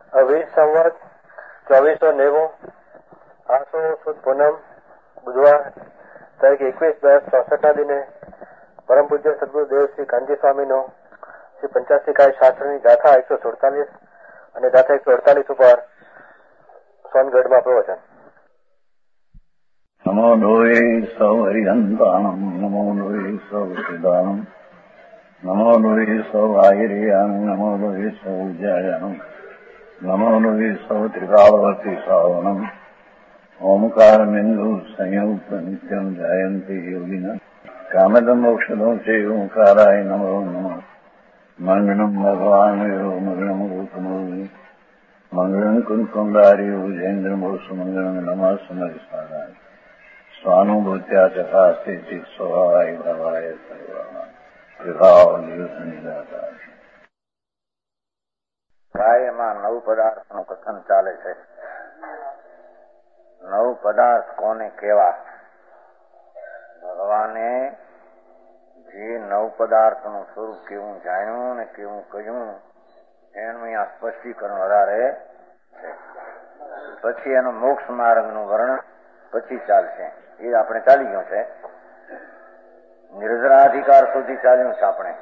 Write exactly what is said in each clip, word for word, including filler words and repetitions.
વીસ સંવત ચોવીસો નેવું આસો સુદ પૂનમ બુધવાર તારીખ એકવીસ દસ ચોસઠના દિને પરમ પૂજ્ય સદગુરુદેવ શ્રી કાનજી સ્વામીનો શ્રી પંચાસી કાય શાસ્ત્રની ગાથા એકસો સુડતાલીસ અને ગાથા એકસો અડતાલીસ ઉપર સોનગઢમાં પ્રવચન. નમો લોહે સૌ હરિહંતાણમ નમો લોહે સૌ સિદ્ધાણમ નમો લોહે સૌ આયર્યાન નમો લોહે સૌ જયાનમ નમો લોહે સૌ ત્રિકાળવર્તી શ્રાવણમ ઓમકાર બિંદુ સંયુક્ત નિત્યમ જાયંતી યોગિના કામદમ મોક્ષદો છે ઓંકારાય નમો નમઃ. મંગળમ ભગવાન મંગળમ રૂપમૂર્તિ મંગળમ કુંકુંડારી ઉજેન્દ્રમોષ મંગળમ નમઃ સમરિસ્મરાય સ્વાનુભૂત્યા ચકાસ્તે સ્વભાવાય ભાવાય સર્વા. ગાયમાં નવ પદાર્થનું કથન ચાલે છે. નવ પદાર્થ કોને કેવા? ભગવાને જે નવ પદાર્થનું સ્વરૂપ કેવું જાણ્યું ને કેવું કહ્યું એનું અહીંયા સ્પષ્ટીકરણ વધારે છે. પછી એનું મોક્ષ માર્ગનું વર્ણન પછી ચાલશે. એ આપણે ચાલી ગયું છે. નિર્જરાધિકાર સુધી ચાલ્યું છે આપણે.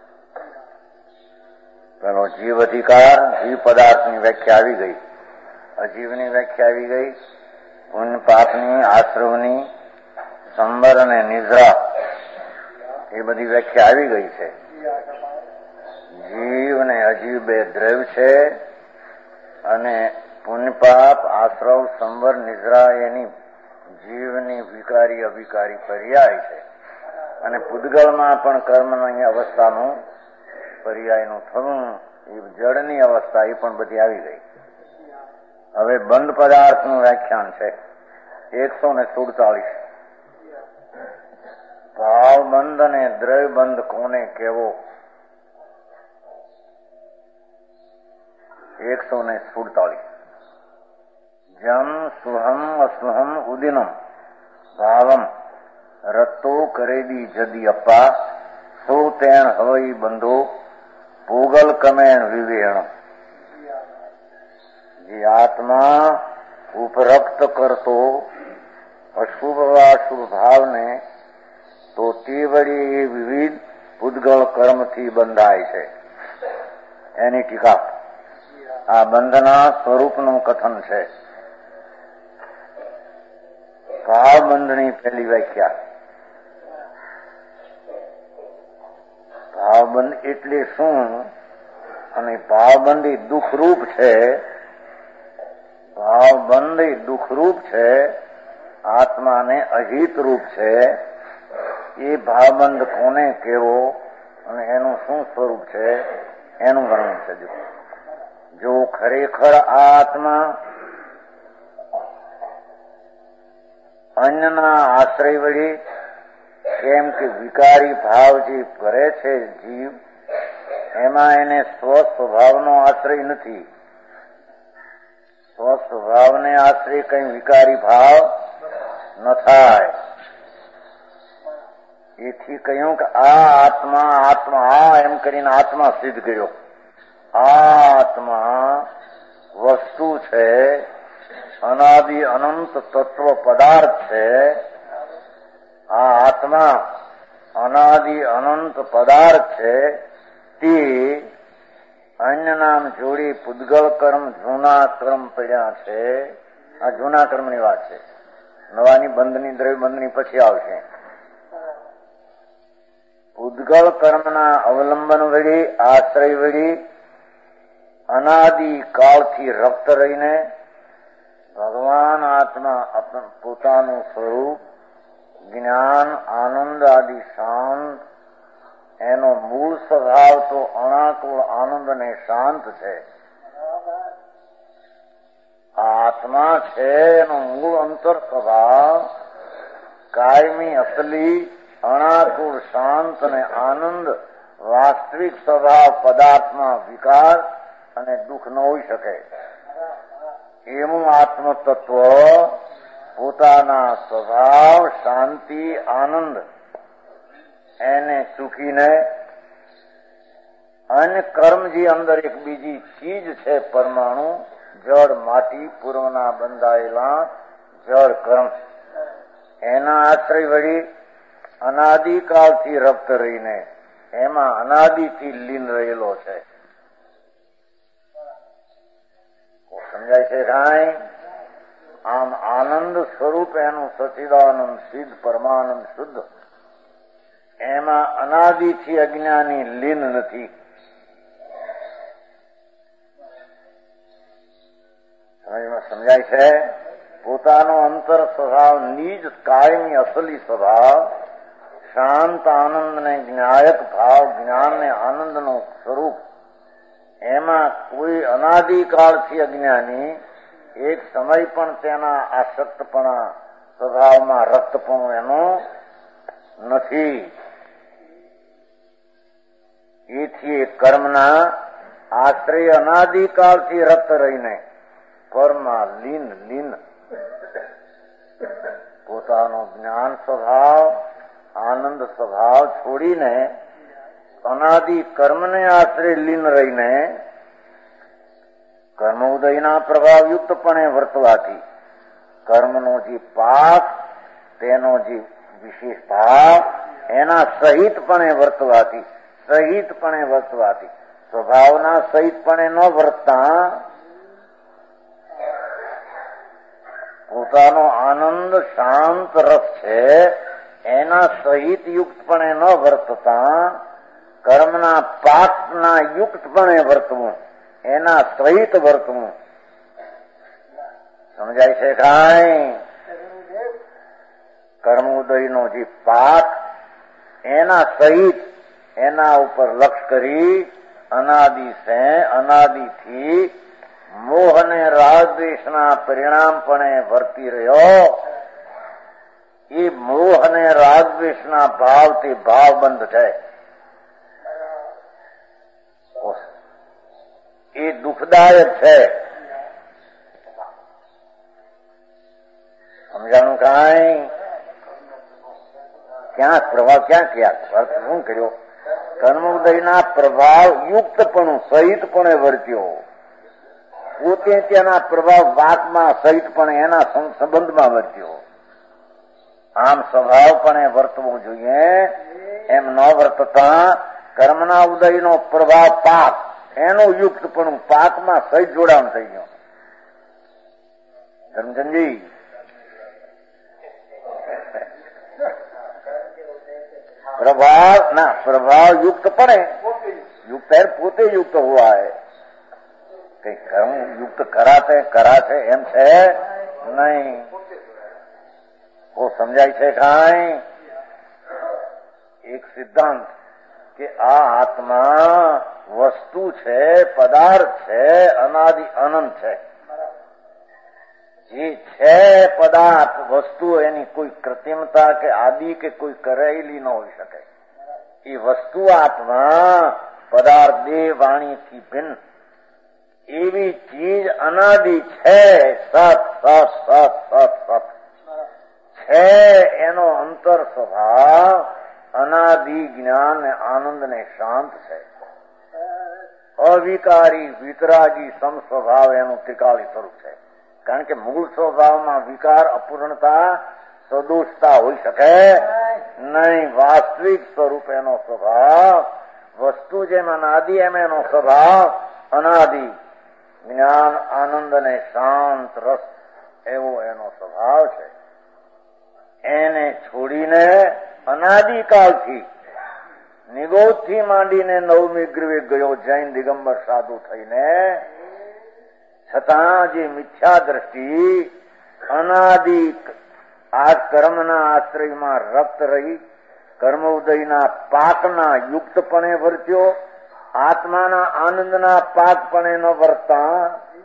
પેલો જીવ અધિકાર, જીવ પદાર્થની વ્યાખ્યા આવી ગઈ, અજીવની વ્યાખ્યા આવી ગઈ, પુણ્ય પાપની, આશ્રવની, સંબર અને નિદ્રા એ બધી વ્યાખ્યા આવી ગઈ છે. જીવ અને અજીવ બે દ્રવ્ય છે અને પુણ્ય પાપ, આશ્રવ, સંબર, નિદ્રા એની જીવની વિકારી અવિકારી પર્યાય છે. અને પૂદગલમાં પણ કર્મની અવસ્થાનું પર્યાયનું થવું, એ જળની અવસ્થા એ પણ બધી આવી ગઈ. હવે બંધ પદાર્થનું વ્યાખ્યાન છે એકસો ને સુડતાલીસ. ભાવબંધ અને દ્રવ્યબંધ કોને કેવો? એકસો ને સુડતાલીસ. જમ સુહમ અસુહમ ઉદિનમ ભાવમ રત્તો કરેદી જદી અપ્પા સો તેણ હવઈ બંધો પૂગલ કમેણ વિવેણ. જે આત્મા ઉપરક્ત કરતો અશુભ અશુભ ભાવને તો તે વળી એ વિવિધ પૂદગળ કર્મથી બંધાય છે. એની ટીકા આ બંધના સ્વરૂપનું કથન છે. ભાવબંધની પહેલી વ્યાખ્યા. ભાવબંધ એટલે શું? અને ભાવબંધ એ દુઃખરૂપ છે. ભાવબંધ એ દુઃખરૂપ છે, આત્માને અહિતરૂપ છે. એ ભાવબંધ કોને કેવો અને એનું શું સ્વરૂપ છે એનું વર્ણન છે. જો ખરેખર આ આત્મા અન્યના આશ્રય વળી કેમ કે વિકારી ભાવ જે કરે છે જીવ, એમાં એને સ્વ સ્વભાવનો આશ્રય નથી. સ્વ સ્વભાવને આશ્રય કઈ વિકારી ભાવ ન થાય. એથી કહ્યું કે આ આત્મા આત્મા આ એમ કરીને આત્મા સિદ્ધ કર્યો. આ આત્મા વસ્તુ છે, અનાદિ અનંત તત્વ પદાર્થ છે. આ આત્મા અનાદિ અનંત પદાર્થ છે. તે અન્ય નામ જોડી પૂદગલ કર્મ જૂના કર્મ પડ્યા છે. આ જૂના કર્મની વાત છે. નવાની બંધની દ્રવ્યબંધની પછી આવશે. પૂદગલ કર્મના અવલંબન વળી આશ્રય વળી અનાદિ કાળથી રક્ત રહીને ભગવાન આત્મા પોતાનું સ્વરૂપ જ્ઞાન આનંદ આદિ શાંત, એનો મૂળ સ્વભાવ તો અણાકુળ આનંદ અને શાંત છે. આત્મા છે એનો મૂળ અંતર સ્વભાવ કાયમી અસલી અણાકુળ શાંત અને આનંદ વાસ્તવિક સ્વભાવ પદાર્થમાં વિકાર અને દુઃખ ન હોઈ શકે. એવું આત્મતત્વ પોતાના સ્વભાવ શાંતિ આનંદ એને સુખીને અને કર્મજી અંદર એક બીજી ચીજ છે પરમાણુ, જળ માટી પૂર્વના બંધાયેલા જળ કર્મ, એના આશ્રય વળી અનાદિકાળથી રક્ત રહીને એમાં અનાદિથી લીન રહેલો છે. સમજાય છે કાંઈ? આમ આનંદ સ્વરૂપ એનું સચિદાનંદ સિદ્ધ પરમાનંદ શુદ્ધ, એમાં અનાદિથી અજ્ઞાની લીન નથી. સમજાય છે? પોતાનો અંતર સ્વભાવ, નિજ કાયમી અસલી સ્વભાવ, શાંત આનંદ ને જ્ઞાયક ભાવ, જ્ઞાન ને આનંદ નું સ્વરૂપ, એમાં કોઈ અનાદિકાળથી અજ્ઞાની એક સમય પણ તેના આસક્તપણા સ્વભાવમાં રક્તપણું એનું નથી. એથી કર્મના આશ્રય અનાદિકાળથી રક્ત રહીને પરમાં લીન લીન પોતાનો જ્ઞાન સ્વભાવ, આનંદ સ્વભાવ છોડીને અનાદિ કર્મને આશ્રય લીન રહીને કર્મ ઉદયના પ્રભાવયુક્તપણે વર્તવાથી કર્મનો જે પાક, તેનો જે વિશેષ ભાવ, એના સહિતપણે વર્તવાથી સહિતપણે વર્તવાથી સ્વભાવના સહિતપણે ન વર્તતા પોતાનો આનંદ શાંત રસ છે એના સહિત યુક્તપણે ન વર્તતા કર્મના પાકના યુક્તપણે વર્તવું, એના સહિત વર્તવું. સમજાય છે કાંઈ? કર્મ ઉદયનો જે પાક એના સહિત એના ઉપર લક્ષ કરી અનાદિ છે અનાદિથી મોહ અને રાગદ્વેષના પરિણામપણે વર્તી રહ્યો, એ મોહ અને રાગદ્વેષના ભાવથી ભાવબંધ છે. એ દુઃખદાયક છે. સમજાણું કાંઈ? ક્યાં પ્રભાવ, ક્યાં ક્યાં શું કર્યો? કર્મ ઉદયના પ્રભાવ યુક્તપણું સહિતપણે વર્ત્યો, પોતે તેના પ્રભાવ વાતમાં સહિતપણે એના સંબંધમાં વર્ત્યો. આમ સ્વભાવપણે વર્તવું જોઈએ. એમ ન વર્તતા કર્મના ઉદયનો પ્રભાવ પાક, એનું યુક્તપણું પાકમાં સહિત જોડાણ થઈ ગયો. ધર્મચંદજી, प्रभाव ना प्रभाव युक्त पड़े, युक्त है पोते युक्त हुआ है, कई कर्म युक्त कराते कराते एम छे नहीं. वो समझाय छे काई एक सिद्धांत के आ आत्मा वस्तु छे, पदार्थ छे, अनादि अनंत छे. જે છે પદાર્થ વસ્તુ એની કોઈ કૃત્રિમતા કે આદિ કે કોઈ કરેલી ન હોઈ શકે. એ વસ્તુ આત્મા પદાર્થ દેહ વાણીથી ભિન્ન એવી ચીજ અનાદિ છે. સત સત સત સત સત છે. એનો અંતર સ્વભાવ અનાદિ જ્ઞાન ને આનંદ ને શાંત છે. અવિકારી વિતરાગી સમ સ્વભાવ એનું ત્રિકાળી સ્વરૂપ છે. કારણ કે મૂળ સ્વભાવમાં વિકાર, અપૂર્ણતા, સદોષતા હોઈ શકે નહીં. વાસ્તવિક સ્વરૂપ એનો સ્વભાવ વસ્તુ જેમ અનાદિ એમ એનો સ્વભાવ અનાદિ જ્ઞાન આનંદ અને શાંત રસ એવો એનો સ્વભાવ છે. એને છોડીને અનાદિકાળથી નિગોદથી માંડીને નવમી ગૃહે ગયો જૈન દિગંબર સાધુ થઈને, છતાં જે મિથ્યા દ્રષ્ટિ અનાદિ આ કર્મના આશ્રયમાં રક્ત રહી કર્મ ઉદયના પાકના યુક્તપણે વર્ત્યો, આત્માના આનંદના પાકપણે ન વર્તા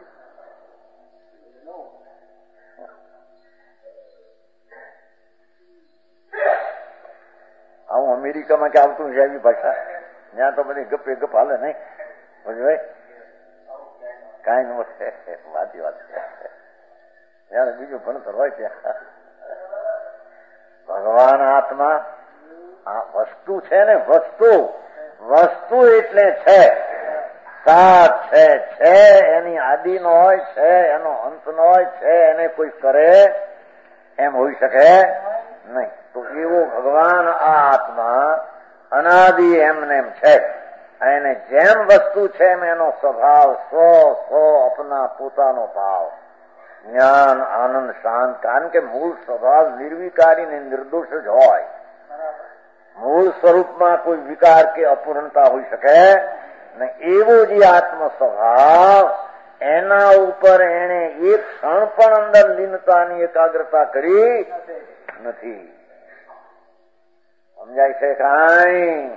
આવું અમેરિકામાં કે આવતું છે એવી ભાષા, ત્યાં તો બધી ગપે ગપ હાલે નહીં. ભાઈ કઈ ન વાતી વાત જયારે બીજું ભણતર હોય ત્યાં ભગવાન આત્મા આ વસ્તુ છે ને, વસ્તુ વસ્તુ એટલે છે, સાત છે, છે એની આદિ નો હોય, છે એનો અંત નો હોય, છે એને કોઈ કરે એમ હોઈ શકે નહીં. તો એવો ભગવાન આ આત્મા અનાદિ એમને એમ છે. એને જેમ વસ્તુ છે એમ એનો સ્વભાવ સ્વ સ્વ અપના પોતાનો ભાવ, જ્ઞાન આનંદ શાંત. કારણ કે મૂળ સ્વભાવ નિર્વિકારી ને નિર્દોષ જ હોય. મૂળ સ્વરૂપમાં કોઈ વિકાર કે અપૂર્ણતા હોઈ શકે ને. એવો જે આત્મ સ્વભાવ એના ઉપર એને એક ક્ષણ પણ અંદર લીનતાની એકાગ્રતા કરી નથી. સમજાય છે કાંઈ?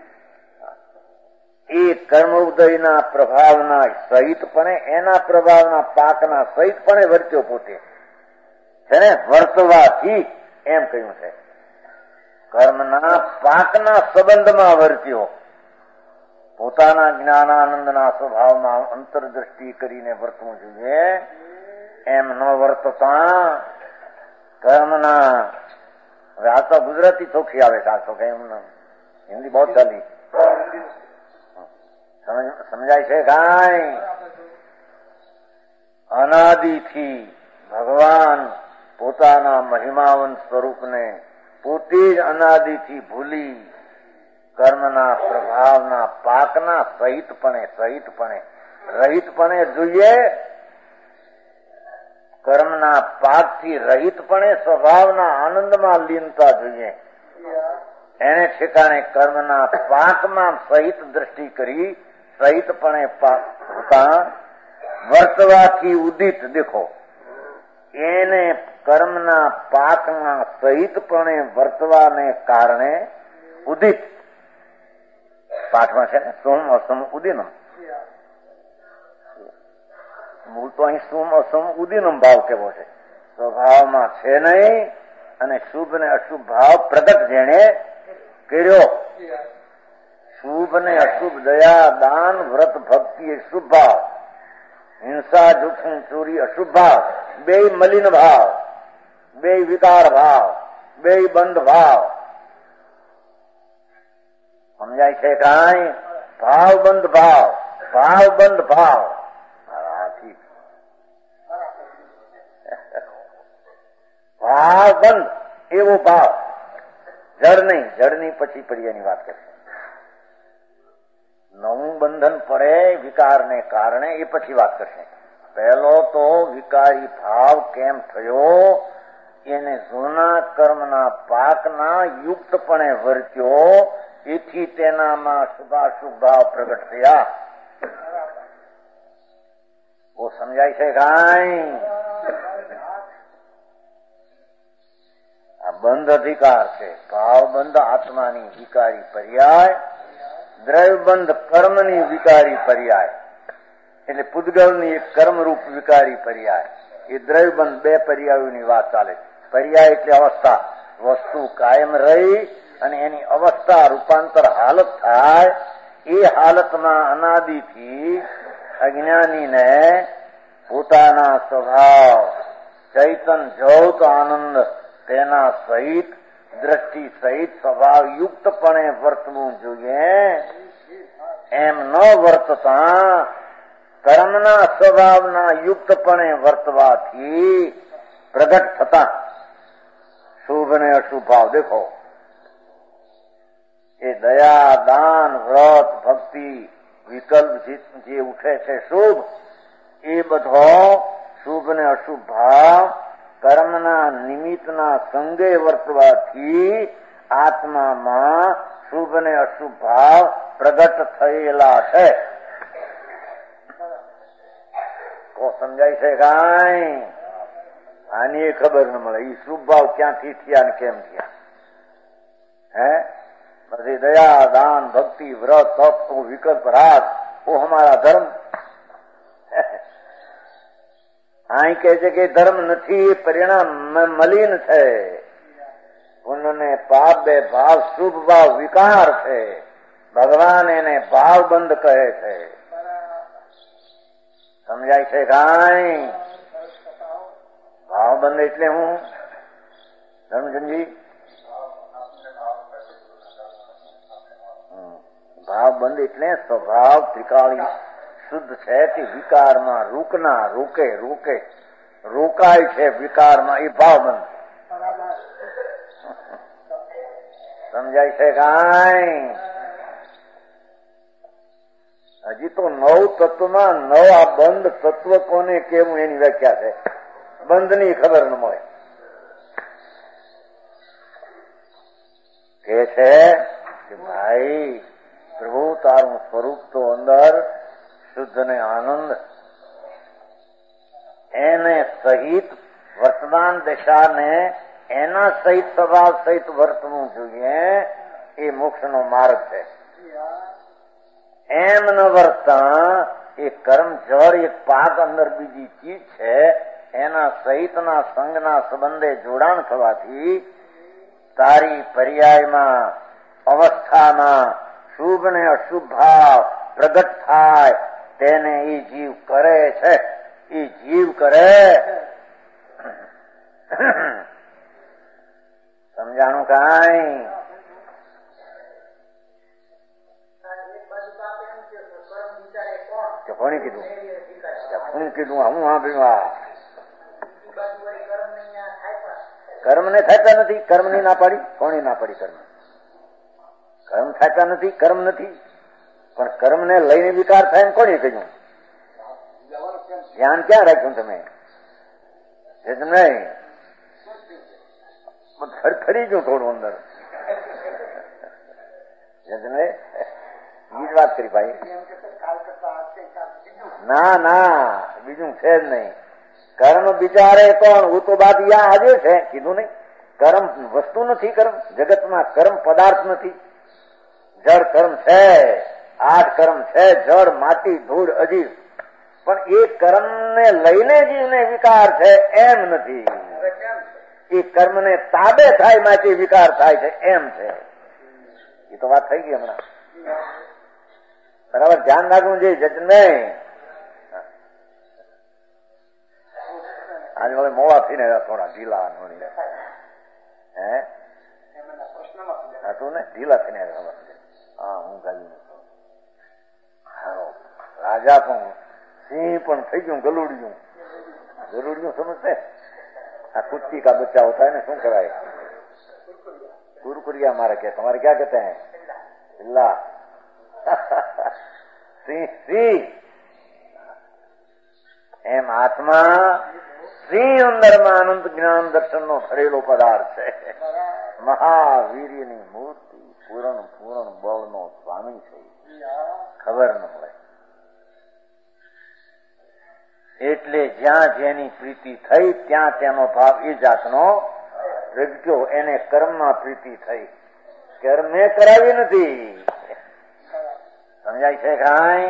એ કર્મ ઉદયના પ્રભાવના સહિતપણે, એના પ્રભાવના પાકના સહિતપણે વર્ત્યો પોતે છે ને. વર્તવાથી એમ કહ્યું છે, કર્મના પાકના સંબંધમાં વર્ત્યો. પોતાના જ્ઞાનાનંદના સ્વભાવમાં અંતરદ્રષ્ટિ કરીને વર્તવું જોઈએ. એમ ન વર્તતા કર્મના, હવે આ તો ગુજરાતી ચોખ્ખી આવે છે, આ તો કઈ હિન્દી બહુ ચાલી. સમજાય છે કાંઈ? અનાદિથી ભગવાન પોતાના મહિમાવંત સ્વરૂપને પોતે જ અનાદિથી ભૂલી કર્મના પ્રભાવના પાકના સહિતપણે સહિતપણે રહિતપણે જોઈએ. કર્મના પાકથી રહિતપણે સ્વભાવના આનંદમાં લીનતા જોઈએ. એને ઠેકાણે કર્મના પાકમાં સહિત દ્રષ્ટિ કરી સહિતપણે વર્તવાથી ઉદિત. દેખો, એને કર્મના પાકમાં સહિતપણે વર્તવાને કારણે ઉદિત પાઠમાં છે ને, સોમ અસમ ઉદિનમ. મૂળ તો અહીં સોમ અસમ ઉદિનમ ભાવ કેવો છે, સ્વભાવમાં છે નહીં. અને શુભ ને અશુભ ભાવ પ્રગટ જેણે કર્યો. શુભ ને અશુભ, દયા દાન વ્રત ભક્તિ એ શુભ ભાવ, હિંસા જુઠ્ઠું ચોરી અશુભ ભાવ. બે મલિન ભાવ, બે વિકાર ભાવ, બે બંધ ભાવ. સમજાય છે કાંઈ? ભાવ બંધ ભાવ, ભાવ બંધ ભાવ. ભાવ બંધ એવો ભાવ, જડ નહીં. જડની પછી પડિયાની વાત કરશે. નવું બંધન પડે વિકારને કારણે, એ પછી વાત કરશે. પહેલો તો વિકારી ભાવ કેમ થયો, એને જૂના કર્મના પાકના યુક્તપણે વર્ત્યો, એથી તેનામાં શુભાશુભ ભાવ પ્રગટ થયા. ઓ સમજાય છે કાંઈ? આ બંધ અધિકાર છે. ભાવ બંધ આત્માની વિકારી પર્યાય, દ્રવ્યબંધ કર્મની વિકારી પર્યાય. એટલે પૂતગલની એક કર્મરૂપ વિકારી પર્યાય. એ દ્રવ્યબંધ બે પર્યાયોની વાત ચાલે. પર્યાય એટલે અવસ્થા, વસ્તુ કાયમ રહી અને એની અવસ્થા રૂપાંતર હાલત થાય. એ હાલતમાં અનાદિથી અજ્ઞાનીને પોતાના સ્વભાવ ચૈતન જૌત આનંદ તેના સહિત દ્રષ્ટિ સહિત સ્વભાવ યુક્તપણે વર્તવું જોઈએ. એમ ન વર્તતા કર્મના સ્વભાવના યુક્તપણે વર્તવાથી પ્રગટ થતા શુભ ને અશુભ ભાવ. દેખો, એ દયા દાન વ્રત ભક્તિ વિકલ્પ જે ઉઠે છે શુભ, એ બધો શુભ ને અશુભ ભાવ કર્મના નિમિત્તના સંગે વર્તવાથી આત્મામાં શુભ ને અશુભ ભાવ પ્રગટ થયેલા છે. તો સમજાય છે કાંઈ? આની એ ખબર ન મળે. એ શુભ ભાવ ક્યાંથી થયા ને કેમ થયા? હે પછી દયા દાન ભક્તિ વ્રત તપ વિકલ્પ રાગ ઓ હમારા ધર્મ. અહીં કહે છે કે ધર્મ નથી, પરિણામ મલિન છે. પુણ્યને પાપ બે ભાવ, શુભ ભાવ વિકાર છે. ભગવાન એને ભાવ બંધ કહે છે. સમજાય છે કાંઈ? ભાવ બંધ એટલે હું ધર્મચંદજી ભાવ બંધ એટલે સ્વભાવ ત્રિકાળી શુદ્ધ છે તે વિકારમાં રૂકના રોકે રોકે રોકાય છે વિકારમાં, એ ભાવ બંધ. સમજાય છે કાંઈ? હજી તો નવ તત્વમાં નવ આ બંધ તત્વ કોને કેવું એની વ્યાખ્યા છે. બંધની ખબર ન મળે. કે છે કે ભાઈ પ્રભુ તારું સ્વરૂપ તો અંદર શુદ્ધ ને આનંદ, એને સહિત વર્તમાન દશાને એના સહિત સ્વભાવ સહિત વર્તવું જોઈએ. એ મોક્ષનો માર્ગ છે. એમ ન વર્તા એ કર્મ જળ એક પાક અંદર બીજી ચીજ છે, એના સહિતના સંગના સંબંધે જોડાણ થવાથી તારી પર્યાયમાં અવસ્થામાં શુભ ને અશુભ ભાવ પ્રગટ થાય. તેને એ જીવ કરે છે. એ જીવ કરે. સમજાણું કાંઈ? કોને કીધું? હું કીધું? હું હા ભીમા કર્મ ને થતા નથી. કર્મ ની ના પાડી. કોને ના પાડી? કર્મ કર્મ થતા નથી. કર્મ નથી, પણ કર્મ ને લઈને વિકાર થાય ને કોને કહ્યું? ધ્યાન ક્યાં રાખ્યું તમે? નહીં ફરી ગયું થોડું અંદર. બીજી વાત કરી ભાઈ. ના ના બીજું છે જ નહીં. કર્મ બિચારે કોણ? હું તો બાદ યા આજે છે કીધું નહીં. કર્મ વસ્તુ નથી. કર્મ જગતમાં કર્મ પદાર્થ નથી. જળ કર્મ છે, આઠ કર્મ છે, જળ માટી ધૂળ અજીવ. પણ એ કર્મ ને લઈને જીવને વિકાર છે એમ નથી. એ કર્મ ને તાબે થાય માટે વિકાર થાય છે એમ છે. એ તો વાત થઈ ગઈ હમણાં. બરાબર ધ્યાન રાખવું જોઈએ જજનભાઈ. આજે હવે મોડા થઈને થોડા ઢીલા હે હતું ને ઢીલા થઈને હા હું ગાડી રાજા પણ સિંહ પણ થઈ ગયું ગલુડિયું. ગલુડિયું સમજते? આ कुत्ती का बच्चा होता है ना, શું કરાય? कुरकुरिया हमारा क्या, तुम्हारे क्या कहते हैं? चिल्ला. સિંહ સિંહ એમ આત્મા સિંહ અંદરમાં અનંત જ્ઞાન દર્શન નો ભરેલો પદાર્થ છે. મહાવીર્યની મૂર્તિ, પૂરણ પૂરણ બળનો સ્વામી છે. ખબર ન હોય એટલે જ્યાં જેની પ્રીતિ થઈ ત્યાં તેનો ભાવ એ જાતનો પ્રગટ્યો. એને કર્મમાં પ્રીતિ થઈ. કર્મે કરાવી નથી. સમજાય છે કાંઈ?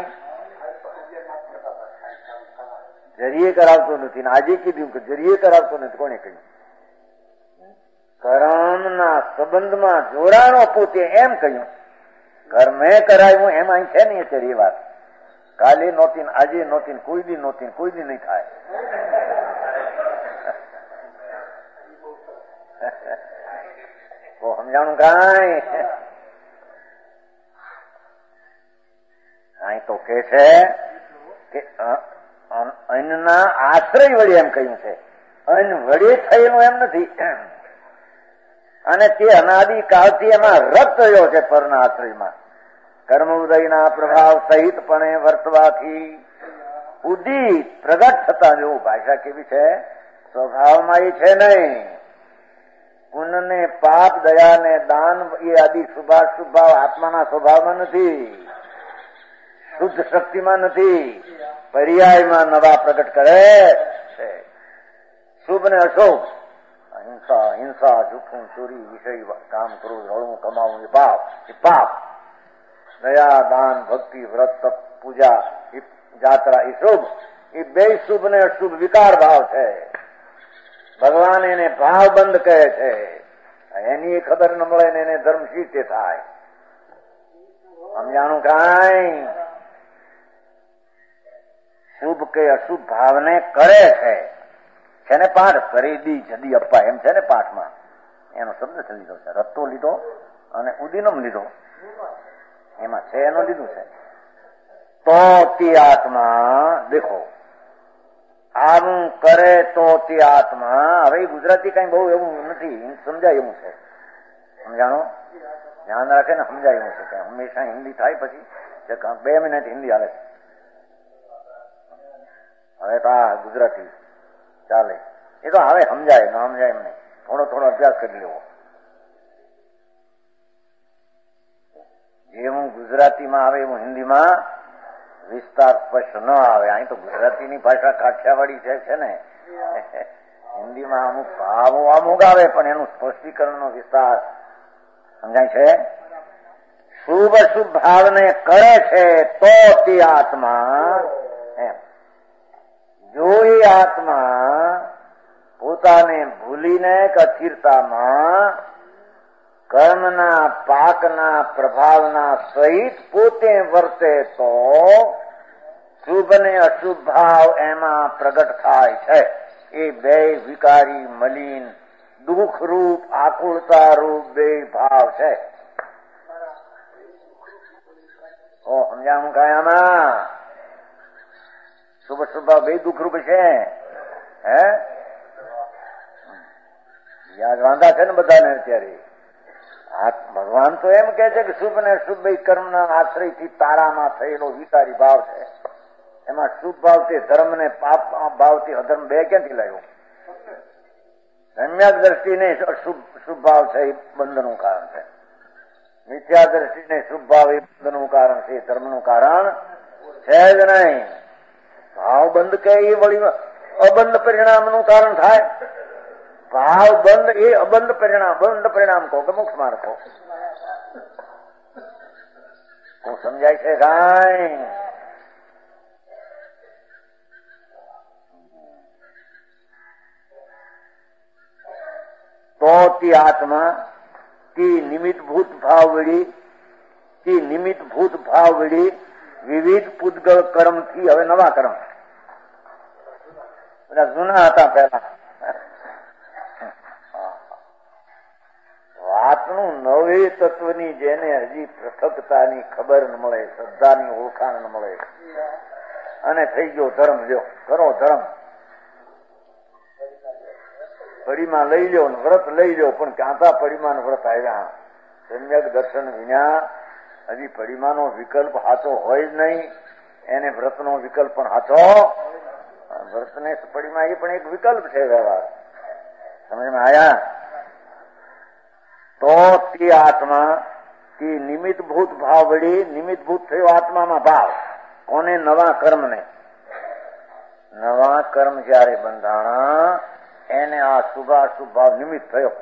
જરીએ કરાવતો નથી. આજે કીધું કે જરીએ કરાવતો નથી. કોને કહ્યું? કર્મના સંબંધમાં જોડાણો પોતે એમ કહ્યું. કર્મે કરાવ્યું એમ અહીં છે નહીં અત્યારે એ વાત. કાલે નહોતી, આજે નહોતી, કોઈ દી નહોતી, કોઈ દી નહીં થાય. તો સમજાણું કાંઈ? અહીં તો કે છે કે અન્નના આશ્રય વડે એમ કહ્યું છે. અન્ન વડે થયેલું એમ નથી. અને તે અનાદિ કાળથી એમાં રત થયો છે પરના આશ્રયમાં. કર્મ ઉદયના પ્રભાવ સહિતપણે વર્તવાથી ઉદિત પ્રગટ થતા જેવું. ભાષા કેવી છે? સ્વભાવમાં એ છે નહીં. પુણ્ય ને પાપ, દયા ને દાન એ આદિ શુભાવ શુભાવ આત્માના સ્વભાવમાં નથી. શુદ્ધ શક્તિમાં નથી. પર્યાયમાં નવા પ્રગટ કરે છે. શુભ ને અશુભ, હિંસા હિંસા જૂઠું ચોરી વિષય કામ કરવું, હળવું કમાવું એ પાપ. એ પાપ. દયા દાન ભક્તિ વ્રત તપ પૂજા જાત્રા એ શુભ. એ બે શુભ ને અશુભ વિકાર ભાવ છે. ભગવાન એને ભાવ બંધ કહે છે. એની ખબર ન મળે ને એને ધર્મ શીખે થાય. સમજાણું કાંઈ? શુભ કે અશુભ ભાવને કરે છે. છે ને પાઠ પરિદી જદી અપ્પા એમ છે ને પાઠમાં. એનો શબ્દ લીધો છે. રત્તો લીધો અને ઉદીનમ લીધો. એમાં છે એનું લીધું છે. તો તે આત્મા દેખો આવું કરે તો તે આત્મા. હવે ગુજરાતી કઈ બહુ એવું નથી, સમજાય એવું છે. સમજાણો? ધ્યાન રાખે ને, સમજાય એવું છે કે હંમેશા હિન્દી થાય પછી બે મિનિટ હિન્દી હાલે. હવે તો આ ગુજરાતી ચાલે. એ તો હવે સમજાય ન સમજાય એમ નહીં, થોડો થોડો અભ્યાસ કરી લેવો. જેવું ગુજરાતીમાં આવે એવું હિન્દીમાં વિસ્તાર સ્પષ્ટ ન આવે. અહીં તો ગુજરાતીની ભાષા કાઠિયાવાડી છે છે ને, હિન્દીમાં અમુક ભાવો અમુક આવે પણ એનું સ્પષ્ટીકરણનો વિસ્તાર સમજાય છે. શુભ અશુભ ભાવને કરે છે તો તે આત્મા એમ. જો એ આત્મા પોતાને ભૂલીને અસ્થિરતામાં કર્મના પાકના પ્રભાવના સહિત પોતે વર્તે તો શુભ ને અશુભ ભાવ એમાં પ્રગટ થાય છે. એ બે વિકારી મલિન દુઃખ રૂપ આકુળતા રૂપ બે ભાવ છે. ઓ સમજાણું કાયામાં? શુભ શુભ ભાવ બે દુઃખ રૂપ છે. હે યાદ વાંધા છે ને બધાને અત્યારે. ભગવાન તો એમ કે છે કે શુભ ને શુભ કર્મના આશ્રયથી તારામાં થયેલો વિકારી ભાવ છે. એમાં શુભ ભાવ તે ધર્મ ને પાપ ભાવથી અધર્મ બે ક્યાંથી લાવ્યો? સમ્યક દ્રષ્ટિને શુભ ભાવ છે એ બંધનનું કારણ છે. મિથ્યા દ્રષ્ટિને શુભ ભાવ એ બંધનનું કારણ છે, ધર્મનું કારણ છે જ નહીં. ભાવ બંધ કે એ વળી અબંધ પરિણામનું કારણ થાય. ભાવ બંધ એ અબંધ પરિણામ, બંધ પરિણામ કહો કે મોક્ષ માર્ગ કહો. હું સમજાય છે કાંઈ? તો તે આત્મા તે નિમિત્તભૂત ભાવ વળી તે નિમિત્તભૂત ભાવ વળી વિવિધ પૂતગળ કર્મથી હવે નવા કર્મ બધા જૂના હતા પહેલા. વાતનું નવે તત્વની જેને હજી પૃથકતાની ખબર ન મળે, શ્રદ્ધાની ઓળખાણ ન મળે અને થઈ ગયો ધર્મ. લ્યો કરો ધર્મ, પડીમાં લઈ લ્યો, વ્રત લઈ લ્યો, પણ ક્યાંતા પડીમાં વ્રત આવ્યા? સમ્યક દર્શન વિના હજી પડીમાનો વિકલ્પ હાચો હોય જ નહીં. એને વ્રતનો વિકલ્પ પણ હાચો. વ્રતને પડીમાં એ પણ એક વિકલ્પ છે વ્યવહાર. સમજમાં આયા? તો તે આત્મા તે નિમિત્તભૂત ભાવ વળી નિમિત્તભૂત થયો આત્મામાં ભાવ. કોને? નવા કર્મને. નવા કર્મ જયારે બંધાણા એને આ શુભાશુભ ભાવ નિમિત્ત થયો.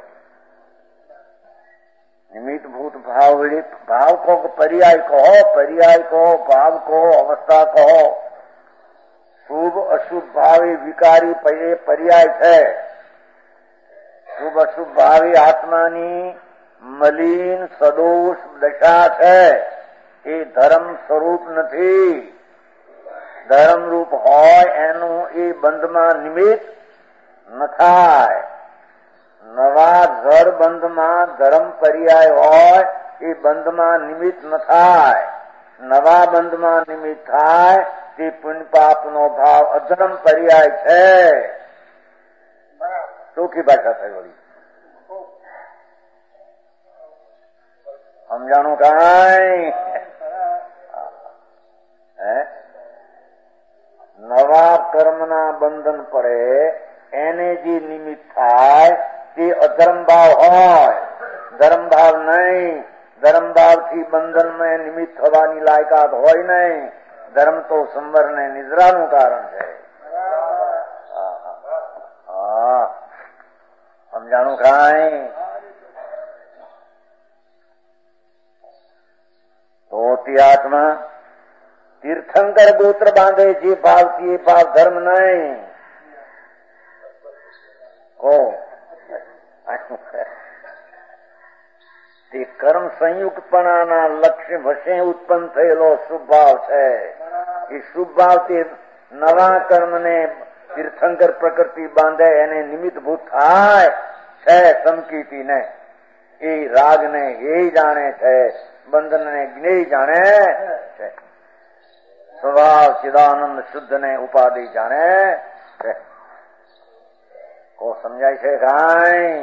નિમિત્તભૂત ભાવ વળી ભાવ કહો કે પર્યાય કહો, પર્યાય કહો, ભાવ કહો, અવસ્થા કહો. શુભ અશુભ ભાવ એ વિકારી પર્યાય છે. શુભ અશુભ ભાવ એ આત્માની મલિન સદોષ દશા છે. એ ધર્મ સ્વરૂપ નથી. ધર્મ રૂપ હોય એનું એ બંધમાં નિમિત્ત ન થાય. નવા જળ બંધમાં ધર્મ પર્યાય હોય એ બંધમાં નિમિત્ત ન થાય. નવા બંધમાં નિમિત્ત થાય તે પુણ્ય પાપનો ભાવ અધર્મ પર્યાય છે. ચોખ્ખી ભાષા થઈ વળી. સમજાણું કાંઈ? હે નવા કર્મના બંધન પડે એને જે નિમિત્ત થાય તે અધર્મ ભાવ હોય, ધર્મ ભાવ નહીં. ધર્મ ભાવ થી બંધનમાં નિમિત્ત થવાની લાયકાત હોય નહીં. ધર્મ તો સંવર ને નિદ્રાનું કારણ છે. સમજાણું કાંઈ? તો તે આત્મા તીર્થંકર ગોત્ર બાંધે જે ભાવથી એ ભાવ ધર્મ નહીં. કો તે કર્મ સંયુક્તપણાના લક્ષ્ય વશે ઉત્પન્ન થયેલો શુભ ભાવ છે. એ શુભ ભાવ તે નવા કર્મને તીર્થંકર પ્રકૃતિ બાંધે એને નિમિત્તભૂત થાય છે. સમકીતીને એ રાગને એ જાણે છે, બંધનને જ્ઞેય જાણે છે. સ્વભાવ ચિદાનંદ શુદ્ધને ઉપાધિ જાણે છે. કો સમજાય છે કાંઈ?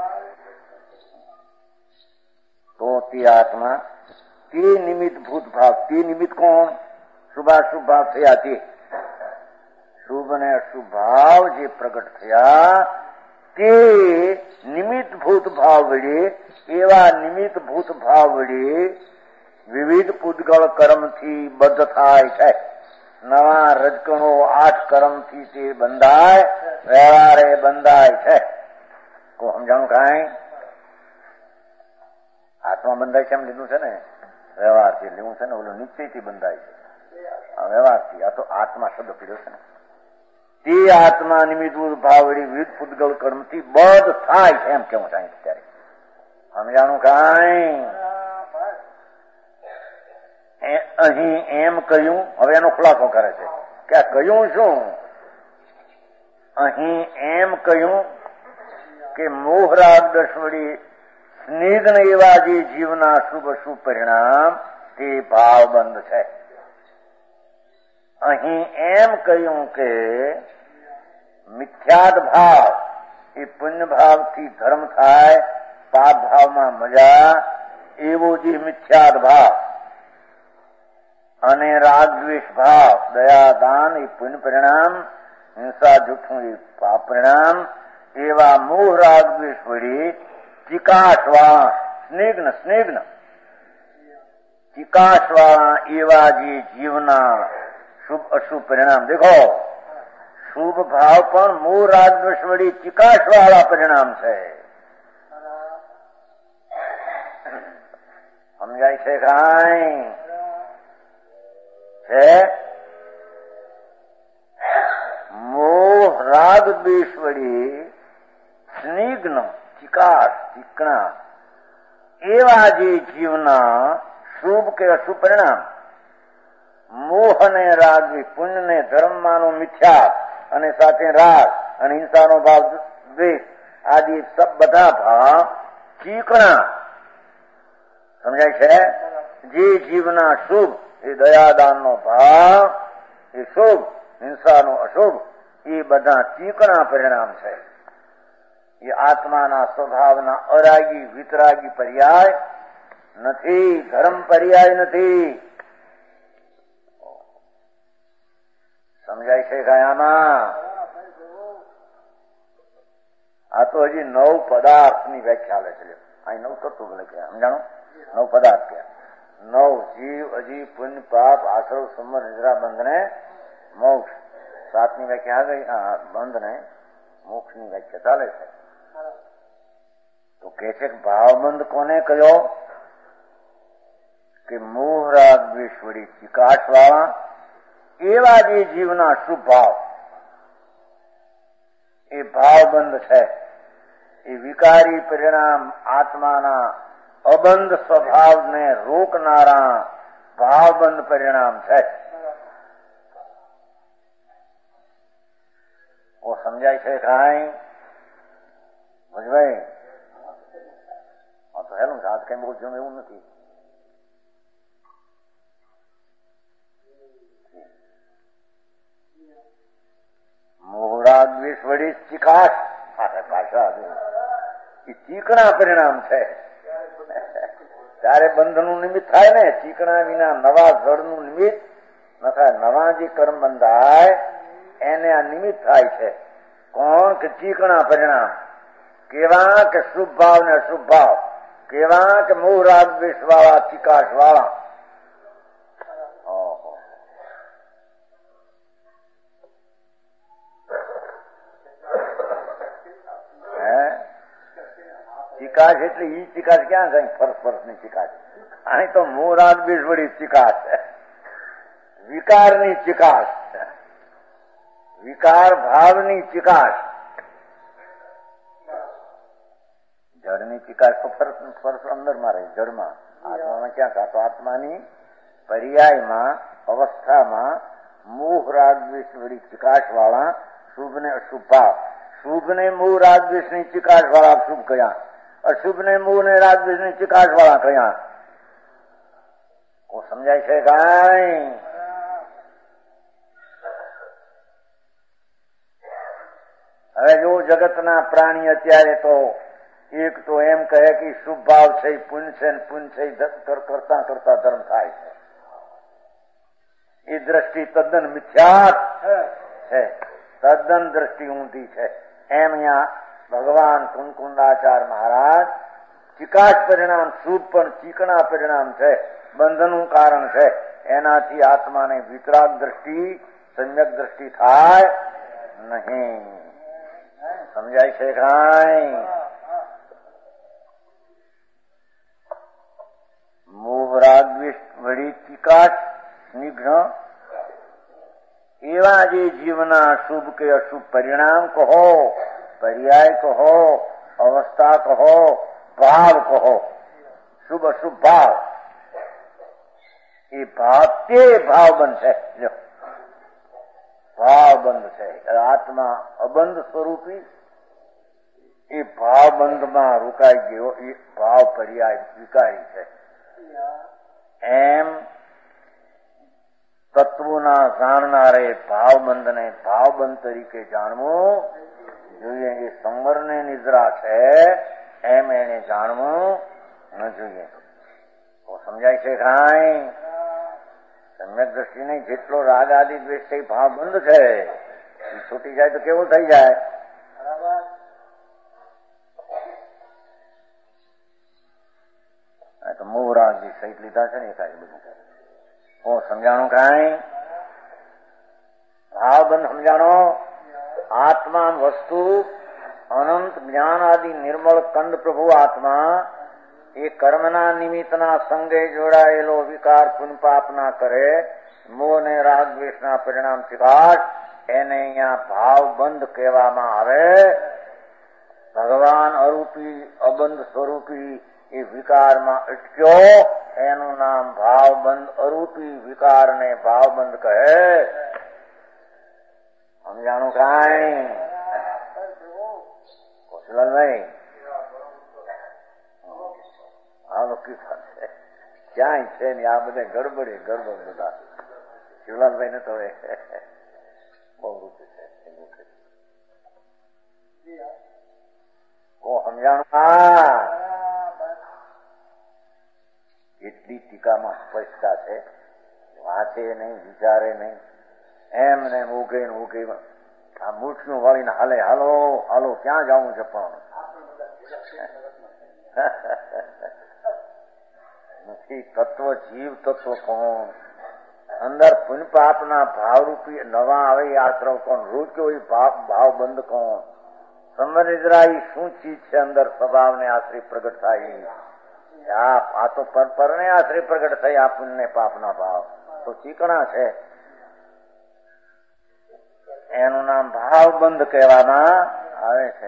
તો તે આત્મા તે નિમિત્ત ભૂત ભાવ, તે નિમિત્ત કોણ? શુભાશુભ ભાવ થયા તે શુભ ને અશુભ ભાવ જે પ્રગટ થયા તે નિમિત્ત ભૂત ભાવ વડે, એવા નિમિત્ત ભૂત ભાવ વડે વિવિધ પૂતગળ કર્મથી બદ્ધ થાય છે. નવા રજકણો આઠ કર્મથી તે બંધાય, વ્યવહારે બંધાય છે. કો સમજાણું કાંઈ? આત્મા બંધાય છે એમ લીધું છે ને, વ્યવહારથી લેવું છે ને, ઓલું નિશ્ચયથી બંધાય છે વ્યવહારથી. આ તો આત્મા શબ્દ પીડ્યો છે ને. તે આત્મા નિમિત્ત ભાવ વળી વિવિધ પૂતગળ કર્મથી બધ થાય છે એમ કેવું થાય ત્યારે. સમજાણું કાંઈ? અહીં એમ કહ્યું, હવે એનો ખુલાસો કરે છે કે આ કહ્યું શું? અહીં એમ કહ્યું કે મોહરાગ દશ વળી સ્નિગ્ન એવા જે જીવના શુભ અશુભ પરિણામ તે ભાવબંધ છે. અહીં એમ કહ્યું કે મિથ્યાદ ભાવ એ પુણ્ય ભાવથી ધર્મ થાય, પાપ ભાવમાં મજા, એવો જે મિથ્યાદ ભાવ અને રાગ દ્વેષ ભાવ, દયા દાન એ પુણ્ય પરિણામ, હિંસા જૂઠું એ પાપ પરિણામ, એવા મોહ રાગ દ્વેષ વળી ચિકાશવાળા સ્નિગ્ન સ્નિગ્ન ચિકાશવાળા એવા જે જીવના શુભ અશુભ પરિણામ. દેખો, શુભ ભાવ પણ મોહ રાગ દ્વેષ વળી ચિકાશવાળા પરિણામ છે. સમજાય છે કાંઈ? છે મોહ રાગ દ્વેષ વળી સ્નિગ્ન ચિકાશ ચીકણા એવા જે જીવના શુભ કે અશુભ પરિણામ, મોહ અને રાગ પુણ્ય ને ધર્મમાંનો મિથ્યા અને સાથે રાગ અને હિંસાનો ભાવ દ્વેષ આદિ સબ બધા ભાવ ચીકણા. સમજાય છે? જે જીવના શુભ એ દયાદાનનો ભાવ, એ શુભ હિંસાનો અશુભ, એ બધા ચીકણા પરિણામ છે. એ આત્માના સ્વભાવના અરાગી વિતરાગી પર્યાય નથી, ધર્મ પર્યાય નથી. સમજાય છે કયામાં? આ તો હજી નવ પદાર્થની વ્યાખ્યા લે છે. અહીં નવ તત્વ લખ્યા, સમજાણું? નવ પદાર્થ ક્યાં? નવ જીવ, અજીવ, પુણ્ય, પાપ, આશ્રવ, સુમર, નિદ્રા, બંધ ને મોક્ષ. સાતની વ્યાખ્યા આ ગઈ. બંધ ને મોક્ષ ની વ્યાખ્યા ચાલે છે. તો કે છે કે ભાવબંધ કોને કહ્યો? કે મોહ રાગ દ્વેષ વળી ચિકાશ વાળા એવા જે જીવના શુભ ભાવ એ ભાવબંધ છે. એ વિકારી પરિણામ આત્માના અબંધ સ્વભાવને રોકનારા ભાવબંધ પરિણામ છે. ઓ સમજાય છે કાંઈ? ભાઈ તો હેલું આજ કઈ બહુ જોયું એવું નથી. મોહરા દ્વેષ વળી ચિકાશ પાછા એ ચીકણા પરિણામ છે. ત્યારે બંધનું નિમિત્ત થાય ને, ચીકણા વિના નવા જળનું નિમિત્ત ન થાય. નવા જે કર્મ બંધાય એને આ નિમિત્ત થાય છે. કોણ? કે ચીકણા પરિણામ. કેવા? કે શુભ ભાવ ને અશુભ ભાવ. કેવા? કે મોહ રાગ દ્વેષ વાળા ચિકાશ વાળા. ચિકાશ એટલે ઈ ચિકાશ ક્યાં કઈ ફરસ ફરસ ની ચિકાશ. અહીં તો મોહ રાગ દ્વેષ વળી ચિકાશ, વિકારની ચિકાશ, વિકાર ભાવની ચિકાશ. જળની ચિકાશ તો ફરસ ફરસ અંદરમાં રહે, જળમાં. આત્મામાં ક્યાં થતો? આત્માની પર્યાયમાં અવસ્થામાં મોહ રાગ દ્વેષ વળી ચિકાશ વાળા શુભ ને અશુભ ભાવ. શુભ ને મોહ રાગ દ્વેષ ની ચિકાશ વાળા શુભ કયા, અશુભ ને મોહ ને રાગ દ્વેષ ની ચિકાશ વાળા કયા? સમજાય છે કાંઈ? હવે જો જગતના પ્રાણી અત્યારે તો એક તો એમ કહે કે શુભ ભાવ છે, પુણ્ય છે, પુણ્ય છે, કરતા કરતા ધર્મ થાય છે. એ દ્રષ્ટિ તદ્દન મિથ્યાત છે, તદ્દન દ્રષ્ટિ ઊંધી છે. એમ અહીંયા ભગવાન કુંકુંડાચાર્ય મહારાજ ચિકાશ પરિણામ શુભ પણ ચીકણા પરિણામ છે, બંધનનું કારણ છે. એનાથી આત્માને વિતરાગ દ્રષ્ટિ, સમ્યક દ્રષ્ટિ થાય નહીં. સમજાય છે કાંઈ? મોહ રાગ દ્વેષ વળી ચિકાશ નિઘ્ન એવા જે જીવના શુભ કે અશુભ પરિણામ કહો, પર્યાય કહો, અવસ્થા કહો, ભાવ કહો, શુભ અશુભ ભાવ, એ ભાવ તે ભાવ બંધ છે. જો ભાવ બંધ છે. આત્મા અબંધ સ્વરૂપી એ ભાવ બંધમાં રોકાઈ ગયો, એ ભાવ પર્યાય સ્વીકારી છે. એમ તત્વોના જાણનારે ભાવબંધને ભાવબંધ તરીકે જાણવું જોઈએ. એ સંવરને નિદ્રા છે એમ એને જાણવું ન જોઈએ. તો સમજાય છે કાંઈ? સમ્યક દ્રષ્ટિ નહીં, જેટલો રાગ આદિ દ્વેષ છે ભાવ બંધ છે, એ છૂટી જાય તો કેવું થઈ જાય? તો મોહ રાગ જે સહિત લીધા છે ને એ કાંઈ બધું ઓ સમજાણું કાંઈ? ભાવ બંધ સમજાણો. આત્મા વસ્તુ અનંત જ્ઞાન આદિ નિર્મળ કંદ પ્રભુ આત્મા એ કર્મના નિમિત્તના સંગે જોડાયેલો વિકાર પુણ્ય પાપના કરે, મોહ ને રાગ દ્વેષના પરિણામ ચિકાશ, એને અહીંયા ભાવ બંધ કહેવામાં આવે. ભગવાન અરૂપી અબંધ સ્વરૂપી એ વિકારમાં અટક્યો, એનું નામ ભાવબંધ અરૂપી વિકારને ભાવબંધ કહે. સમજાણું કાંઈ? કૌશલભાઈ આ લોકો ક્યાંય છે ને આ બધા ગડબડે ગડબડ બધા. શિવલાલભાઈ ને તો બહુ રૂચિ છે. સમજાણું? હા, એટલી ટીકામાં સ્પષ્ટતા છે. વાંચે નહીં, વિચારે નહીં, એમ ને ઉગે ને ઉગે આ મૂઠનું વાળીને હાલે. હાલો હાલો ક્યાં જવું છે પણ નથી. તત્વ જીવ તત્વ કોણ? અંદર પુણ્ય પાપના ભાવરૂપી નવા આવે એ આશ્રવ કોણ? રોક્યો એ ભાવ ભાવ બંધ કોણ? સમનિદ્રા એ શું ચીજ છે? અંદર સ્વભાવને આશ્રય પ્રગટ થાય. આ તો પરને આશ્રય પ્રગટ થઈ. આ પુણ્ય પાપના ભાવ તો ચીકણા છે, એનું નામ ભાવ બંધ કહેવામાં આવે છે.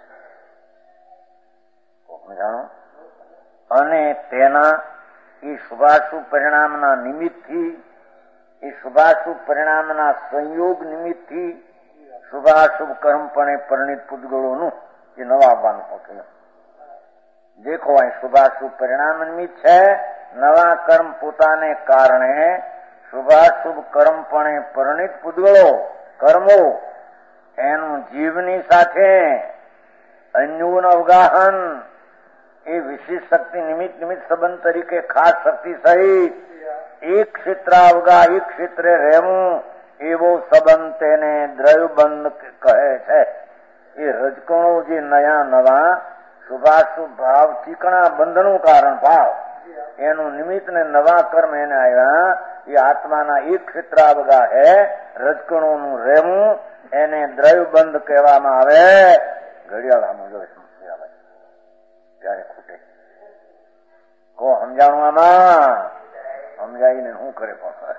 જાણો. અને તેના એ શુભાશુભ પરિણામના નિમિત્તથી, એ શુભાશુભ પરિણામના સંયોગ નિમિત્તથી શુભાશુભ કર્મપણે પરિણિત પૂતગળોનું એ નવા આવવાનું પહોંચ્યું. દેખો અહીં શુભાશુભ પરિણામ નિમિત્ત છે. નવા કર્મ પોતાને કારણે શુભાશુભ કર્મપણે પરિણિત પૂતગળો કર્મો એનું જીવની સાથે અન્યોન અવગાહન એ વિશિષ્ટ શક્તિ નિમિત્ત નિમિત્ત સંબંધ તરીકે ખાસ શક્તિ સહિત એક ક્ષેત્ર અવગા એક ક્ષેત્રે રહેવું એવો સંબંધ તેને દ્રવ્યબંધ કહે છે. એ રજકણો જે નયા નવા શુભાશુભ ભાવ ચીકણા બંધનું કારણ ભાવ એનું નિમિત્ત ને નવા કર્મ એને આવ્યા. એ આત્માના એક ક્ષેત્ર અવગા હે રજકણોનું રહેવું એને દ્રવ્યબંધ કહેવામાં આવે. ઘડિયાળ આમ જો ત્યારે ખૂટે કો સમજાણું? આમાં સમજાઈને શું કરે પણ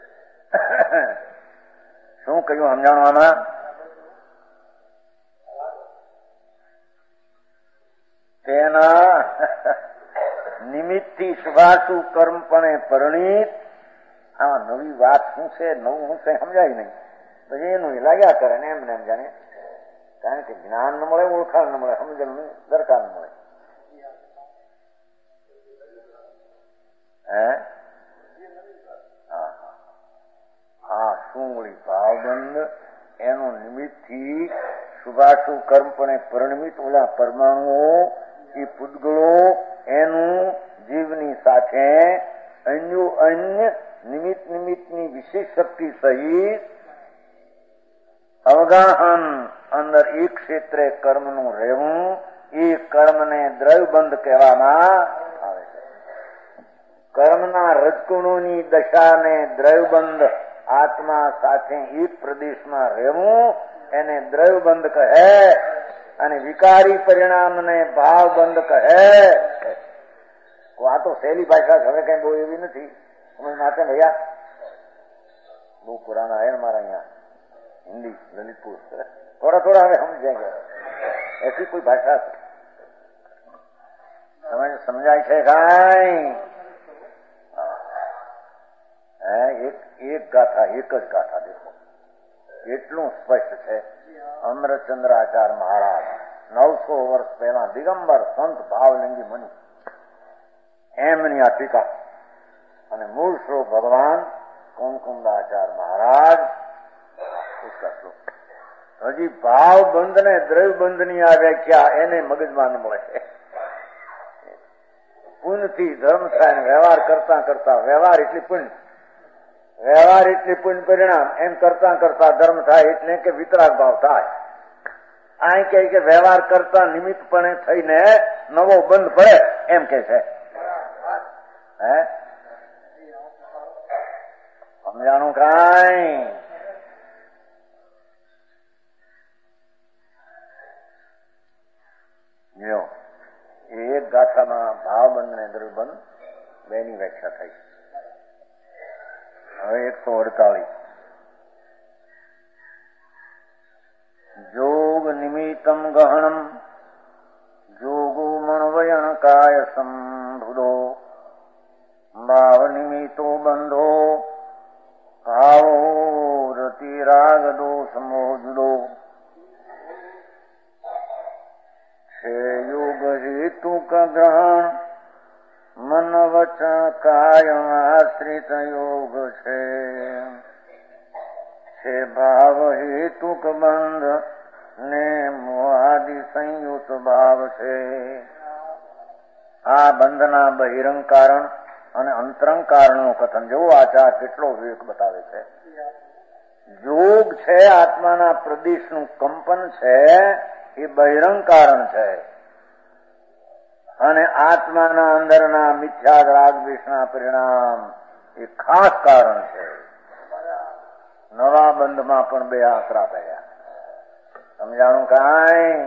શું કહ્યું સમજાણું? આમાં તેના નિમિત્તથી શુભાશુભ કર્મપણે પરિણીત. આમાં નવી વાત શું છે, નવું શું છે સમજાય નહીં. પછી એનું લાગ્યા કરે ને એમને એમ જાણે. કારણ કે જ્ઞાન ન મળે, ઓળખાણ ન મળે, સમજણ દરકાર ન મળે. હે શું વળી ભાવબંધ એનું નિમિત્તથી શુભાશુભ કર્મ પણ પરિણમિત ઓલા પરમાણુઓ એ પૂતગળો એનું જીવની સાથે અન્યો અન્ય નિમિત્ત નિમિત્તની વિશેષ શક્તિ સહિત અવગાહન અંદર એક ક્ષેત્રે કર્મનું રહેવું એ કર્મને દ્રવ્યબંધ કહેવામાં આવે છે. કર્મના રજકુણોની દશાને દ્રવ્યબંધ આત્મા સાથે એક પ્રદેશમાં રહેવું એને દ્રવ્યબંધ કહે અને વિકારી પરિણામને ભાવબંધ કહે. આ તો સહેલી ભાષા હવે કઈ બહુ એવી નથી. સમજ માતે ભૈયા બહુ પુરાના है हमारा यहाँ हिंदी ललितपुर थोड़ा थोड़ा हमें समझ जाएंगे. ऐसी कोई भाषा समझ समझाय છે કાંઈ? એક એક ગાથા એક જ ગાથા દેખો એટલું સ્પષ્ટ છે. અમરચંદ્રાચાર્ય મહારાજ નવસો વર્ષ પહેલા દિગંબર સંત ભાવલિંગી મુનિ એમની આ ટીકા અને મૂળ શ્લોક ભગવાન કુમકુંદાચાર્ય મહારાજ उसका श्लोक. હજી ભાવબંધ ને દ્રવ્યબંધની આ વ્યાખ્યા એને મગજમાં ન મળે. પુણ્યથી ધર્મ થાય વ્યવહાર કરતા કરતા વ્યવહાર એટલી પુણ્ય વ્યવહાર એટલી પુણ્ય પરિણામ એમ કરતા કરતા ધર્મ થાય એટલે કે વિતરાગ ભાવ થાય. આ કહે કે વ્યવહાર કરતા નિમિત્તપણે થઈને નવો બંધ પડે એમ કે છે. હે સમજાણું કાંઈ? જો એક ગાથામાં ભાવબંધ ને દ્રવ્યબંધ બેની વ્યાખ્યા થઈ. હવે એકસો અડતાલીસ જોગ નિમિત્તમ ગહનમ જોગો મણવયણ કાય સંભુદો ભાવ નિમિત્તો બંધો ભાવો રતિ રાગ દોષ મોજુદો છે યોગ હેતુ કા ગ્રહણ મન વચન કાય આશ્રિત યોગ છે છે ભાવ હેતુ ક બંધ ને મોહાદિ સંયુત ભાવ છે. આ બંધના બહિરંગ કારણ અને અંતરંગ કારણનું કથન જેવો આચાર કેટલો વિવેક બતાવે છે. જોગ છે આત્માના પ્રદેશનું કંપન છે એ બહિરંગ કારણ છે અને આત્માના અંદરના મિથ્યા રાગ દ્વેષના પરિણામ એ ખાસ કારણ છે. નવા બંધમાં પણ બે આંકડા પડ્યા. સમજાણું કાંઈ?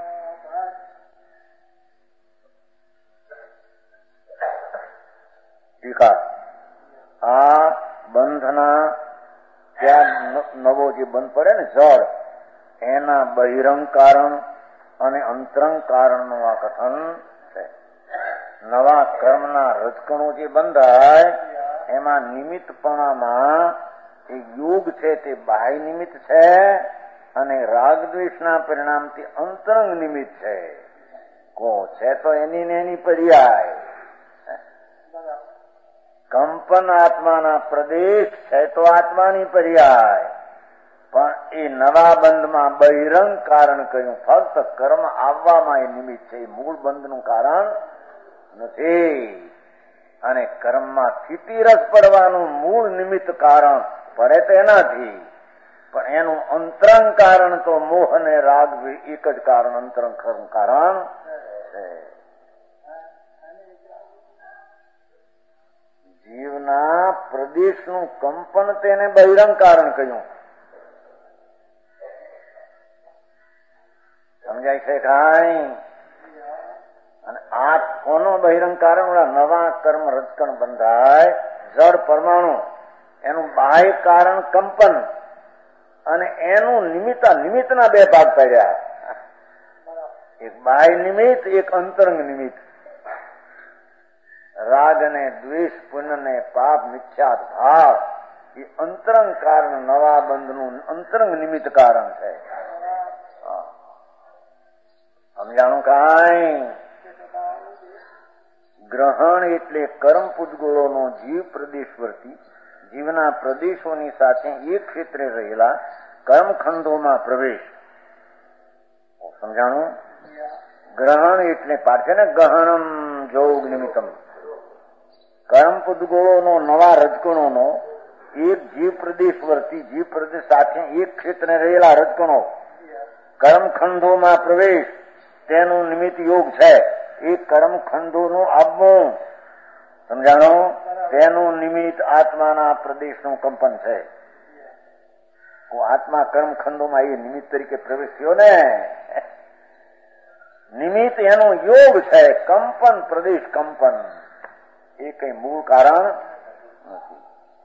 ટીકા આ બંધના ત્યાં નવો જે બંધ પડે ને જળ એના બહિરંગ કારણ અને અંતરંગ કારણનું આ કથન છે. નવા કર્મના રજકણો જે બંધાય એમાં નિમિત્તપણામાં એ યોગ છે તે બાહ્ય નિમિત્ત છે અને રાગ દ્વેષના પરિણામથી અંતરંગ નિમિત્ત છે. કો છે તો એની ને એની પર્યાય. કંપન આત્માના પ્રદેશ છે તો આત્માની પર્યાય પણ એ નવા બંધમાં બહિરંગ કારણ કહ્યું. ફક્ત કર્મ આવવામાં એ નિમિત્ત છે, એ મૂળ બંધનું કારણ નથી. અને કર્મમાં સ્થિતિ રસ પડવાનું મૂળ નિમિત્ત કારણ પડે તો એનાથી, પણ એનું અંતરંગ કારણ તો મોહ અને રાગ એક જ કારણ અંતરંગ કારણ છે. જીવના પ્રદેશનું કંપન તેને બહિરંગ કારણ કહ્યું. સમજાય છે કાંઈ? અને આ કોનો બહિરંગ કારણ? નવા કર્મ રજકણ બંધાય જળ પરમાણુ એનું બાહ્ય કારણ કંપન અને એનું નિમિત્ત નિમિત્તના બે ભાગ પડ્યા. એક બાહ્ય નિમિત્ત, એક અંતરંગ નિમિત્ત. રાગ અને દ્વેષ, પુણ્ય ને પાપ, મિથ્યા ભાવ એ અંતરંગ કારણ નવા બંધનું અંતરંગ નિમિત્ત કારણ છે. સમજાણું કાંઈ? ગ્રહણ એટલે કર્મ પૂતગોળોનો જીવ પ્રદેશવર્તી જીવના પ્રદેશોની સાથે એક ક્ષેત્રે રહેલા કર્મખંડોમાં પ્રવેશ. સમજાણું? ગ્રહણ એટલે પાઠ છે ને, ગહનમ જોગ નિમિત્તમ. કર્મ પદગોળોનો નવા રજકણોનો એક જીવ પ્રદેશ વર્તી જીવ પ્રદેશ સાથે એક ક્ષેત્રે રહેલા રજકણો કર્મખંડોમાં પ્રવેશ, તેનું નિમિત્ત યોગ છે. એ કર્મખંડોનું આવવું, સમજાણો, તેનું નિમિત્ત આત્માના પ્રદેશનું કંપન છે. આત્મા કર્મખંડોમાં એ નિમિત્ત તરીકે પ્રવેશ થયો ને, નિમિત્ત એનો યોગ છે. કંપન પ્રદેશ કંપન એ કઈ મૂળ કારણ નથી.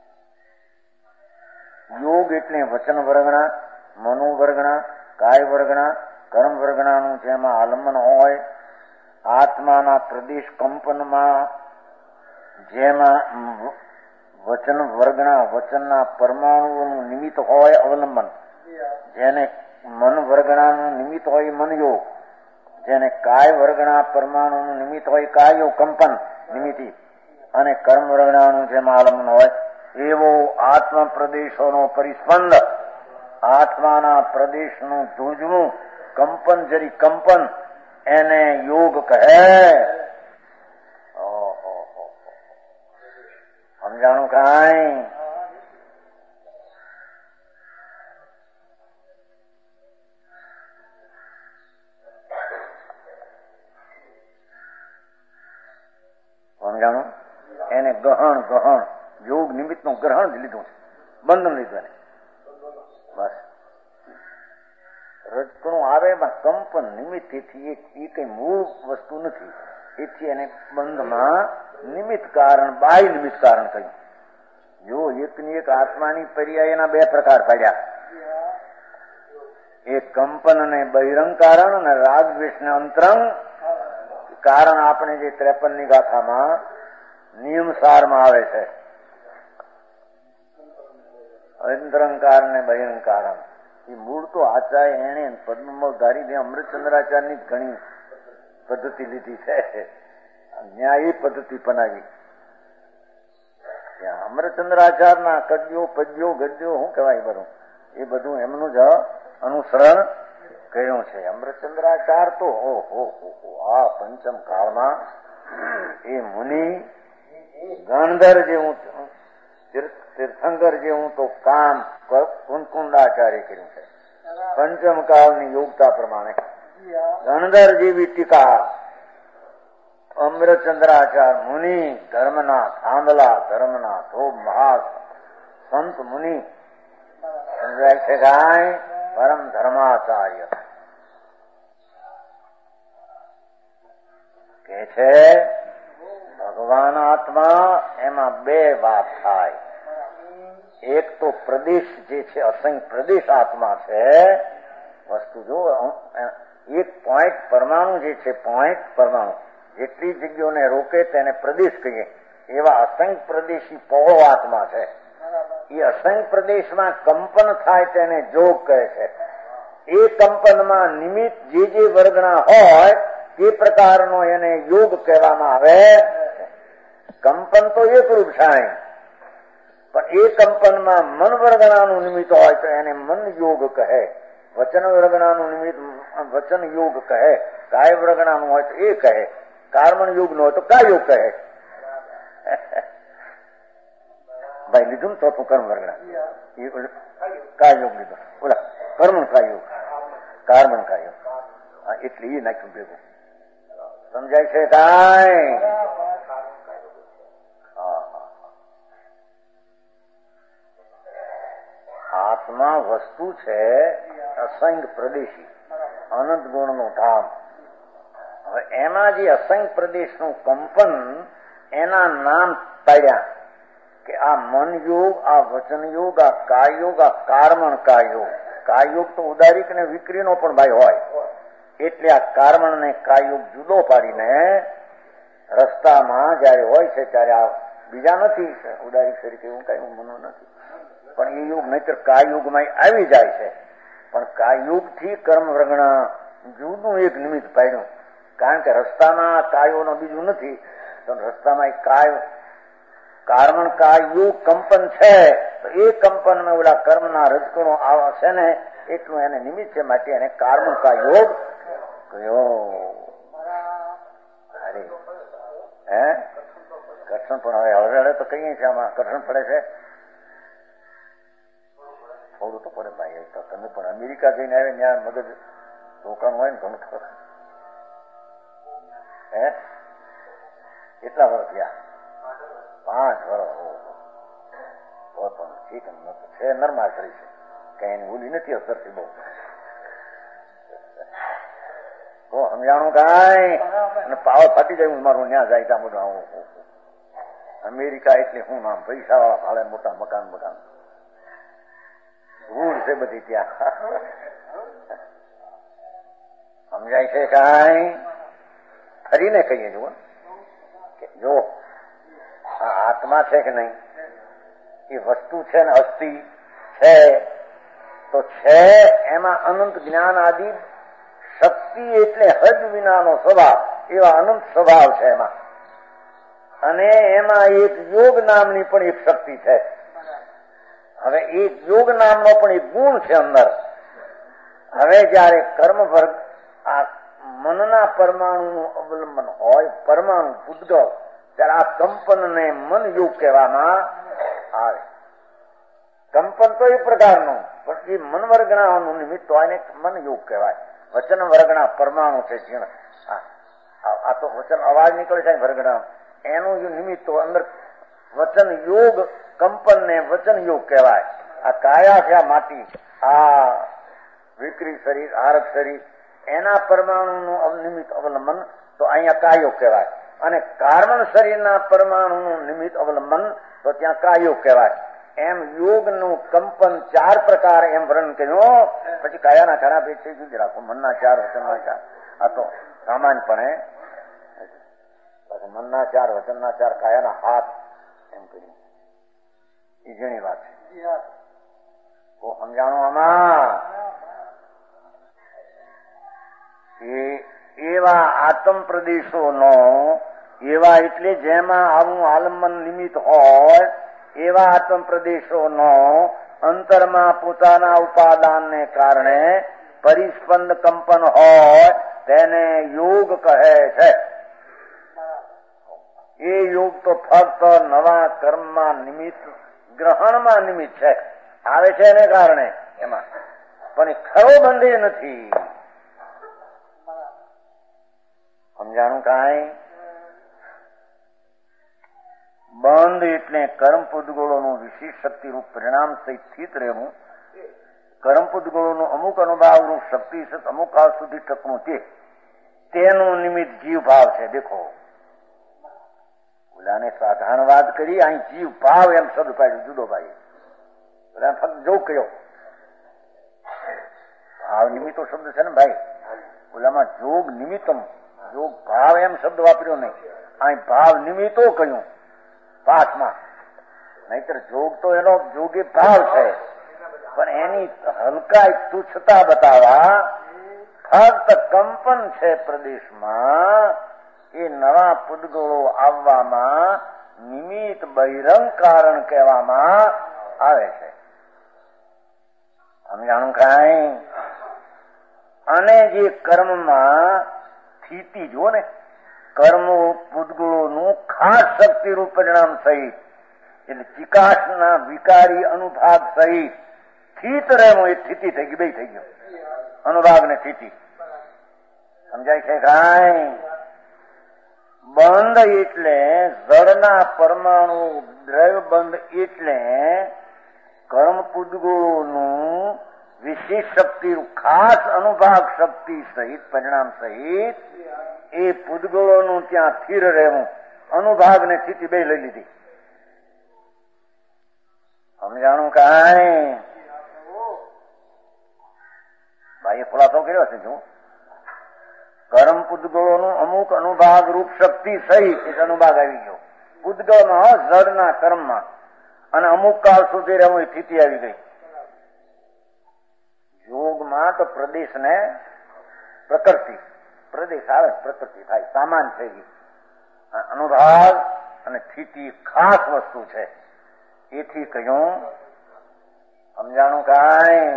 યોગ એટલે વચન વર્ગણા, મનોવર્ગણા, કાય વર્ગણા, કર્મ વર્ગણાનું જેમાં આલંબન હોય, આત્માના પ્રદેશ કંપનમાં જેમાં વચન વર્ગણા વચનના પરમાણુઓનું નિમિત્ત હોય અવલંબન, જેને મન વર્ગણાનું નિમિત્ત હોય મનયોગ, જેને કાય વર્ગણા પરમાણુનું નિમિત્ત હોય કાયો કંપન નિમિત્તિ, અને કર્મ વર્ગણાનું જેમાં આલંબન હોય એવો આત્મ પ્રદેશોનો પરિસ્પંદ, આત્માના પ્રદેશનું ધ્રુજવું કંપન જરી કંપન, એને યોગ કહે. સમજાણું કાંઈ? સમજાણું? એને ગહણ ગહણ યોગ નિમિત્ત નું ગ્રહણ જ લીધું છે, બંધન લીધું એને. બસ રજકણું આવે એમાં કંપન નિમિત્ત, એથી એ કઈ મૂળ વસ્તુ નથી. એથી એને બંધમાં નિમિત્ત કારણ, બાહ્ય નિમિત્ત કારણ થયું. જો એકની એક આત્માની પર્યાય એના બે પ્રકાર પાડ્યા, એક કંપન અને બહિરંગ કારણ અને રાગ દ્વેષ ને અંતરંગ કારણ. આપણે જે ત્રેપન ની ગાથામાં નિયમ સારમાં આવે છે, અંતરંકાર ને બહિરંગ કારણ. એ મૂળ તો આચાર્ય એને પદ્મધારી અમૃતચંદ્રાચાર્યની જ ઘણી પદ્ધતિ લીધી છે, ન્યાયી પદ્ધતિ બનાવી. અમરચંદ્રાચાર્યના કદ્યો પદ્યો ગદ્યો શું કહેવાય બધું, એ બધું એમનું જ અનુસરણ કર્યું છે. અમરચંદ્રાચાર્ય તો ઓહો આ પંચમ કાળમાં એ મુનિ ગણધર જેવું, તીર્થંકર જેવું તો કામ કુંકુંડાચાર્ય કર્યું છે. પંચમ કાળની યોગતા પ્રમાણે ગણધર જેવી ટીકા અમરચંદ્રાચાર્ય મુનિ, ધર્મનાથ આંદલા, ધર્મનાથ હો મહા સંત મુનિ સમજાય છે ગાય, પરમ ધર્માચાર્ય કે છે. ભગવાન આત્મા એમાં બે વાત થાય. એક તો પ્રદેશ જે છે, અસંખ્ય પ્રદેશ આત્મા છે. વસ્તુ જો એક પોઈન્ટ પરમાણુ જે છે, પોઈન્ટ પરમાણુ જેટલી જગ્યાઓને રોકે તેને પ્રદેશ કહીએ, એવા અસંખ્ય પ્રદેશી પહોળો આત્મા છે. એ અસંખ્ય પ્રદેશમાં કંપન થાય તેને જોગ કહે છે. એ કંપનમાં નિમિત્ત જે જે વર્ગના હોય તે પ્રકારનો એને યોગ કહેવામાં આવે. કંપન તો એકરૂપ થાય, પણ એ કંપનમાં મન વર્ગણાનું નિમિત્ત હોય તો એને મન યોગ કહે, વચન વર્ગણાનું નિમિત્ત વચન યોગ કહે, કાય વર્ગણાનું હોય તો એ કહે, કર્મણ યોગ નો હોય તો કાય યોગ કહે. ભાઈ લીધું ને ચોથું કર્મ વર્ગણા, કાય યોગ લીધો, બોલા કર્મણ કાય યોગ, કર્મણ કાય યોગ, એટલે એ નાખ્યું ભેગું. સમજાય છે કાંઈ? આત્મા વસ્તુ છે અસંખ્ય પ્રદેશી, અનંત ગુણ નું ધામ. હવે એમાં જે અસંખ્ય પ્રદેશનું કંપન, એના નામ પાડ્યા કે આ મન યોગ, આ વચન યોગ, આ કાય યોગ, આ કર્મણ કાય યોગ. કાય યોગ તો ઉદારીક ને વિક્રીનો પણ ભાઈ હોય, એટલે આ કર્મણ ને કાય યોગ જુદો પાડીને રસ્તામાં જયારે હોય છે ત્યારે આ બીજા નથી, ઉદારીક તરીકે એવું કઈ મનો નથી, પણ એ યુગ નહીતર કાયુગમાં આવી જાય છે. પણ કાયુગ થી કર્મ વર્ગણા જુદું એક નિમિત્ત પાડ્યું, કારણ કે રસ્તામાં કાયોનો બીજું નથી, તો રસ્તામાં કાય કારણ કા યુગ કંપન છે તો એ કંપનમાં ઓલા કર્મના રજકણો આવશે ને એટલું એને નિમિત્ત છે, માટે એને કારણ કા યોગ કયો. અરે હે ઘર્ષણ પણ હવે હવે હવે તો કહીએ છીએ આમાં ઘર્ષણ પડે છે થોડું તો પડે ભાઈ. તો તમે પણ અમેરિકા જઈને આવે ત્યાં મગજ રોકાણ હોય ને ઘણું ખબર હે કેટલા વર્ષ થયા? પાંચ વર્ષ પણ ઠીક છે, નરમાશ્રી છે, કઈ એની ભૂલી નથી અસરથી બહુ તો સમજાણું કાંઈ અને પાવર ફાટી જાય હું મારું ત્યાં જાય ત્યાં બધું આવું. અમેરિકા એટલે શું નામ, પૈસા વાળા ભાડે મોટા મકાન મકાન ધૂળ છે બધી ત્યાં. સમજાય છે કાંઈ? ફરીને કહીએ જુઓ કે જો આ આત્મા છે કે નહીં એ વસ્તુ છે ને અસ્થિ છે તો છે એમાં અનંત જ્ઞાન આદિ શક્તિ એટલે હદ વિનાનો સ્વભાવ, એવા અનંત સ્વભાવ છે એમાં. અને એમાં એક યોગ નામની પણ એક શક્તિ છે. હવે એક યોગ નામનો પણ એક ગુણ છે અંદર. હવે જયારે કર્મ વર્ગ આ મનના પરમાણુનું અવલંબન હોય, પરમાણુ પૂતગળ, ત્યારે આ કંપનને મન યોગ કહેવામાં આવે. કંપન તો એ પ્રકારનું પણ એ મન વર્ગણાનું નિમિત્ત હોય ને મન યોગ કહેવાય. વચન વર્ગણા પરમાણુ છે જીણ, આ તો વચન અવાજ નીકળે છે વર્ગણા, એનું નિમિત્ત અંદર વચન યોગ કંપન ને વચન યોગ કહેવાય. આ કાયા છે, આ માટી, આ વિકરી શરીર, આરક શરીર, એના પરમાણુનું નિમિત્ત અવલંબન તો અહીંયા કાયો કહેવાય. અને કાર્બન શરીરના પરમાણુનું નિમિત્ત અવલંબન તો ત્યાં કાયો કહેવાય. એમ યોગનું કંપન ચાર પ્રકાર એમ વર્ણન કર્યું. પછી કાયાના ઘણા ભેદ થઈ ગયું રાખો, મનના ચાર, વચનના ચાર, આ તો સામાન્યપણે મનના ચાર, વચનના ચાર, કાયાના હાથ એમ કર્યું. એ જેની વાત છે તો સમજાણું આમાં. એવા આત્મ પ્રદેશોનો, એવા એટલે જેમાં આવું આલંબન નિમિત્ત હોય એવા આત્મ પ્રદેશોનો અંતરમાં પોતાના ઉપાદાનને કારણે પરિસ્પંદ કંપન હોય તેને યોગ કહે છે. એ યોગ તો ફક્ત નવા કર્મમાં નિમિત્ત, ગ્રહણમાં નિમિત્ત છે, આવે છે એને કારણે એમાં, પણ એ ખરો બંધે નથી. સમજાણું કાંઈ? બંધ એટલે કર્મ પૂતગળોનું વિશેષ શક્તિરૂપ પરિણામ સહિત સ્થિત રહેવું. કર્મ પૂતગળોનું અમુક અનુભાવ રૂપ શક્તિ સહિત અમુક કાળ સુધી ટકવું, તે તેનું નિમિત્ત જીવ ભાવ છે. દેખો ઓલાને સાધારણ વાત કરી, અહીં જીવ ભાવ એમ શબ્દ પાડ્યું જુદો ભાઈ. બધા ફક્ત જોગ કર્યો, ભાવ નિમિત્તો શબ્દ છે ને ભાઈ, ઓલામાં જોગ નિમિત્તમ, જોગ ભાવ એમ શબ્દ વાપર્યો નહીં, અહીં ભાવ નિમિત્તો કહ્યું પાઠમાં. નહીતર જોગ તો એનો જોગે ભાવ છે, પણ એની હલકાઈ તુચ્છતા બતાવવા ફક્ત કંપન છે પ્રદેશમાં, એ નવા પૂતગળો આવવામાં નિમિત્ત બહિરંગ કારણ કહેવામાં આવે છે. સમજાણું કાંઈ? અને જે કર્મમાં સ્થિતિ જો ને, કર્મ પૂતગળોનું ખાસ શક્તિરૂપ પરિણામ સહિત એટલે ચિકાસના વિકારી અનુભાગ સહિત સ્થિત રહેવું, એ સ્થિતિ થઈ ગઈ, બે થઈ ગયો અનુભાગ ને સ્થિતિ. સમજાય છે કાંઈ? બંધ એટલે જળના પરમાણુ દ્રવ્ય બંધ એટલે કર્મ પૂતગળોનું વિશેષ શક્તિ, ખાસ અનુભાગ શક્તિ સહિત પરિણામ સહિત એ પૂતગળોનું ત્યાં સ્થિર રહેવું, અનુભાગ ને સ્થિતિ બે લઈ લીધી. સમજાણું કાંઈ? ભાઈએ ખુલાસો કર્યો છે. જો કર્મ પૂતગળોનું અમુક અનુભાગ રૂપ શક્તિ સહિત એક અનુભાગ આવી ગયો પૂતગળમાં, જળના કર્મમાં, અને અમુક કાળ સુધી રહેવું, એ સ્થિતિ આવી ગઈ. યોગમાં તો પ્રદેશ ને પ્રકૃતિ, પ્રદેશ આવે પ્રકૃતિ થાય, સામાન થઈ ગઈ. અનુભાગ અને સ્થિતિ ખાસ વસ્તુ છે. એથી કહ્યું સમજાણું કાંઈ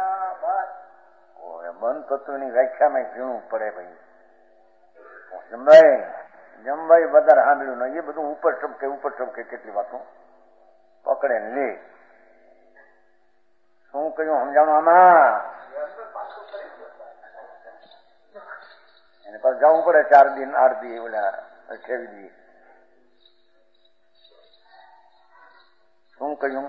બંધ તત્વની વ્યાખ્યામાં ઝીણું પડે ભાઈ. જમભાઈ જમભાઈ વધારે સાંભળ્યું ને એ બધું ઉપર ચમકે ઉપર ચમકે કેટલી વાતો પકડે ને લે. શું કહ્યું સમજાણું આમાં? એને પાછું જવું પડે ચાર દિન આઠ દી ઓલા અઠ્યાવીસ દી. શું કહ્યું?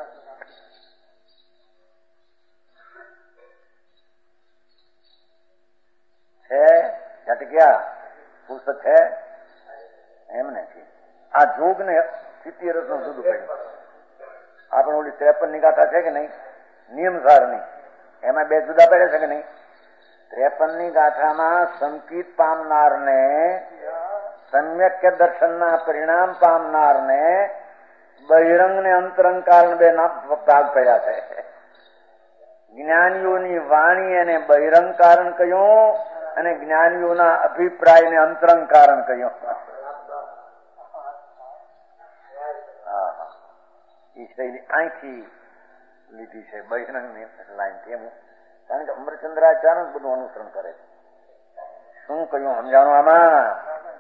છે ઝટક્યા પુસ્તક છે એમને છે. આ જોગ ને સિત્તેર નું જુદું પડ્યું. આપણે ઓલી ત્રેપન ની ગાથા છે કે નહીં નિયમસાર ની, એમાં બે જુદા પડે છે કે નહીં? ત્રેપન ની ગાથામાં સંકિત પામનાર ને સમ્યક્ય દર્શન ના પરિણામ પામનાર ને બહિરંગ ને અંતરંગ કારણ બે ના ભાગ પડ્યા છે. જ્ઞાનીઓની વાણી એને બહિરંગ કારણ કહ્યું અને જ્ઞાનીઓના અભિપ્રાય ને અંતરંગ કારણ કહ્યું. એ શૈલી અહીંથી લીધી છે બહિરંગની લાઈન થી. કારણ કે અમરચંદ્રાચાર્ય બધું અનુસરણ કરે છે. શું કહ્યું સમજાણું આમાં?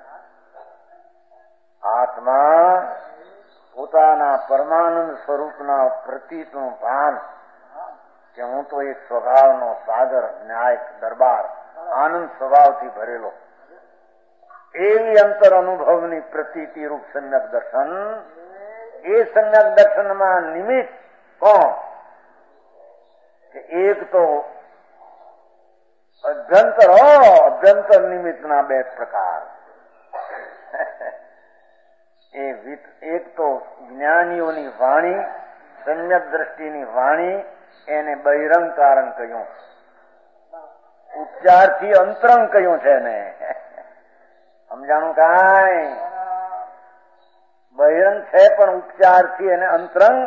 આત્મા પોતાના પરમાનંદ સ્વરૂપના પ્રતીતનું ભાન કે હું તો એક સ્વભાવનો સાગર ન્યાય દરબાર આનંદ સ્વભાવથી ભરેલો, એવી અંતર અનુભવની પ્રતીતિ રૂપ સમ્યક દર્શન. એ સમ્યક દર્શનમાં નિમિત્ત કોણ? કે એક તો અભ્યંતર અભ્યંતર નિમિત્તના બે પ્રકાર. એ એક તો જ્ઞાનીઓની વાણી, સમ્યક દ્રષ્ટિની વાણી, એને બહિરંગ કારણ કહ્યું. ઉપચારથી અંતરંગ કહ્યું છે ને. સમજાણું કાંઈ? બહિરંગ છે પણ ઉપચારથી એને અંતરંગ.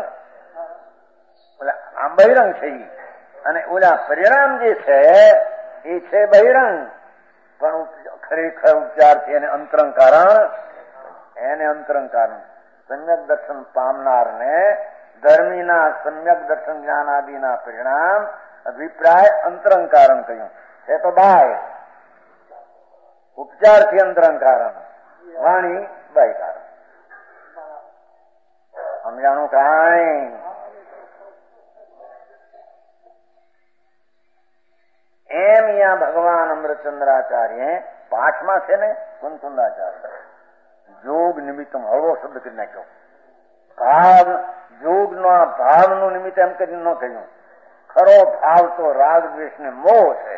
આ બહિરંગ છે અને ઓલા પરિણામ જે છે એ છે બહિરંગ, પણ ખરેખર ઉપચારથી એને અંતરંગ કારણ, એને અંતરંગ કારણ. સમ્યક દર્શન પામનાર ને ધર્મીના સમ્યક દર્શન જ્ઞાન આદિના પરિણામ અભિપ્રાય અંતરંગ કારણ કહ્યું છે. તો બાય ઉપચારથી અંતરંગ કારણ, વાણી બાય કારણ. સમજાણું કાંઈ? એમ અહીંયા ભગવાન અમૃતચંદ્રાચાર્ય પાઠમાં છે ને કુંતુંડાચાર્ય જોગ નિમિત્તમ હળવો શબ્દ કરી નાખ્યો. ભાવ જોગ નો ભાવ નું નિમિત્ત એમ કરી ન કહ્યું. ખરો ભાવ તો રાગ દ્વેષ ને મોહ છે.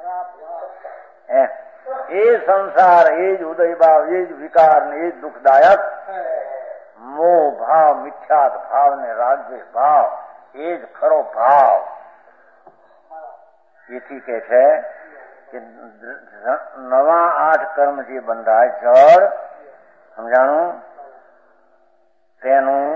એ સંસાર, એ જ ઉદય ભાવ, એ જ વિકાર ને એ જ દુઃખદાયક. મોહ ભાવ, મિથ્યાત ભાવ ને રાગદ્વેષ ભાવ એ જ ખરો ભાવ. એથી કે છે કે નવા આઠ કર્મ જે બંધાય જળ, સમજાણું, તેનું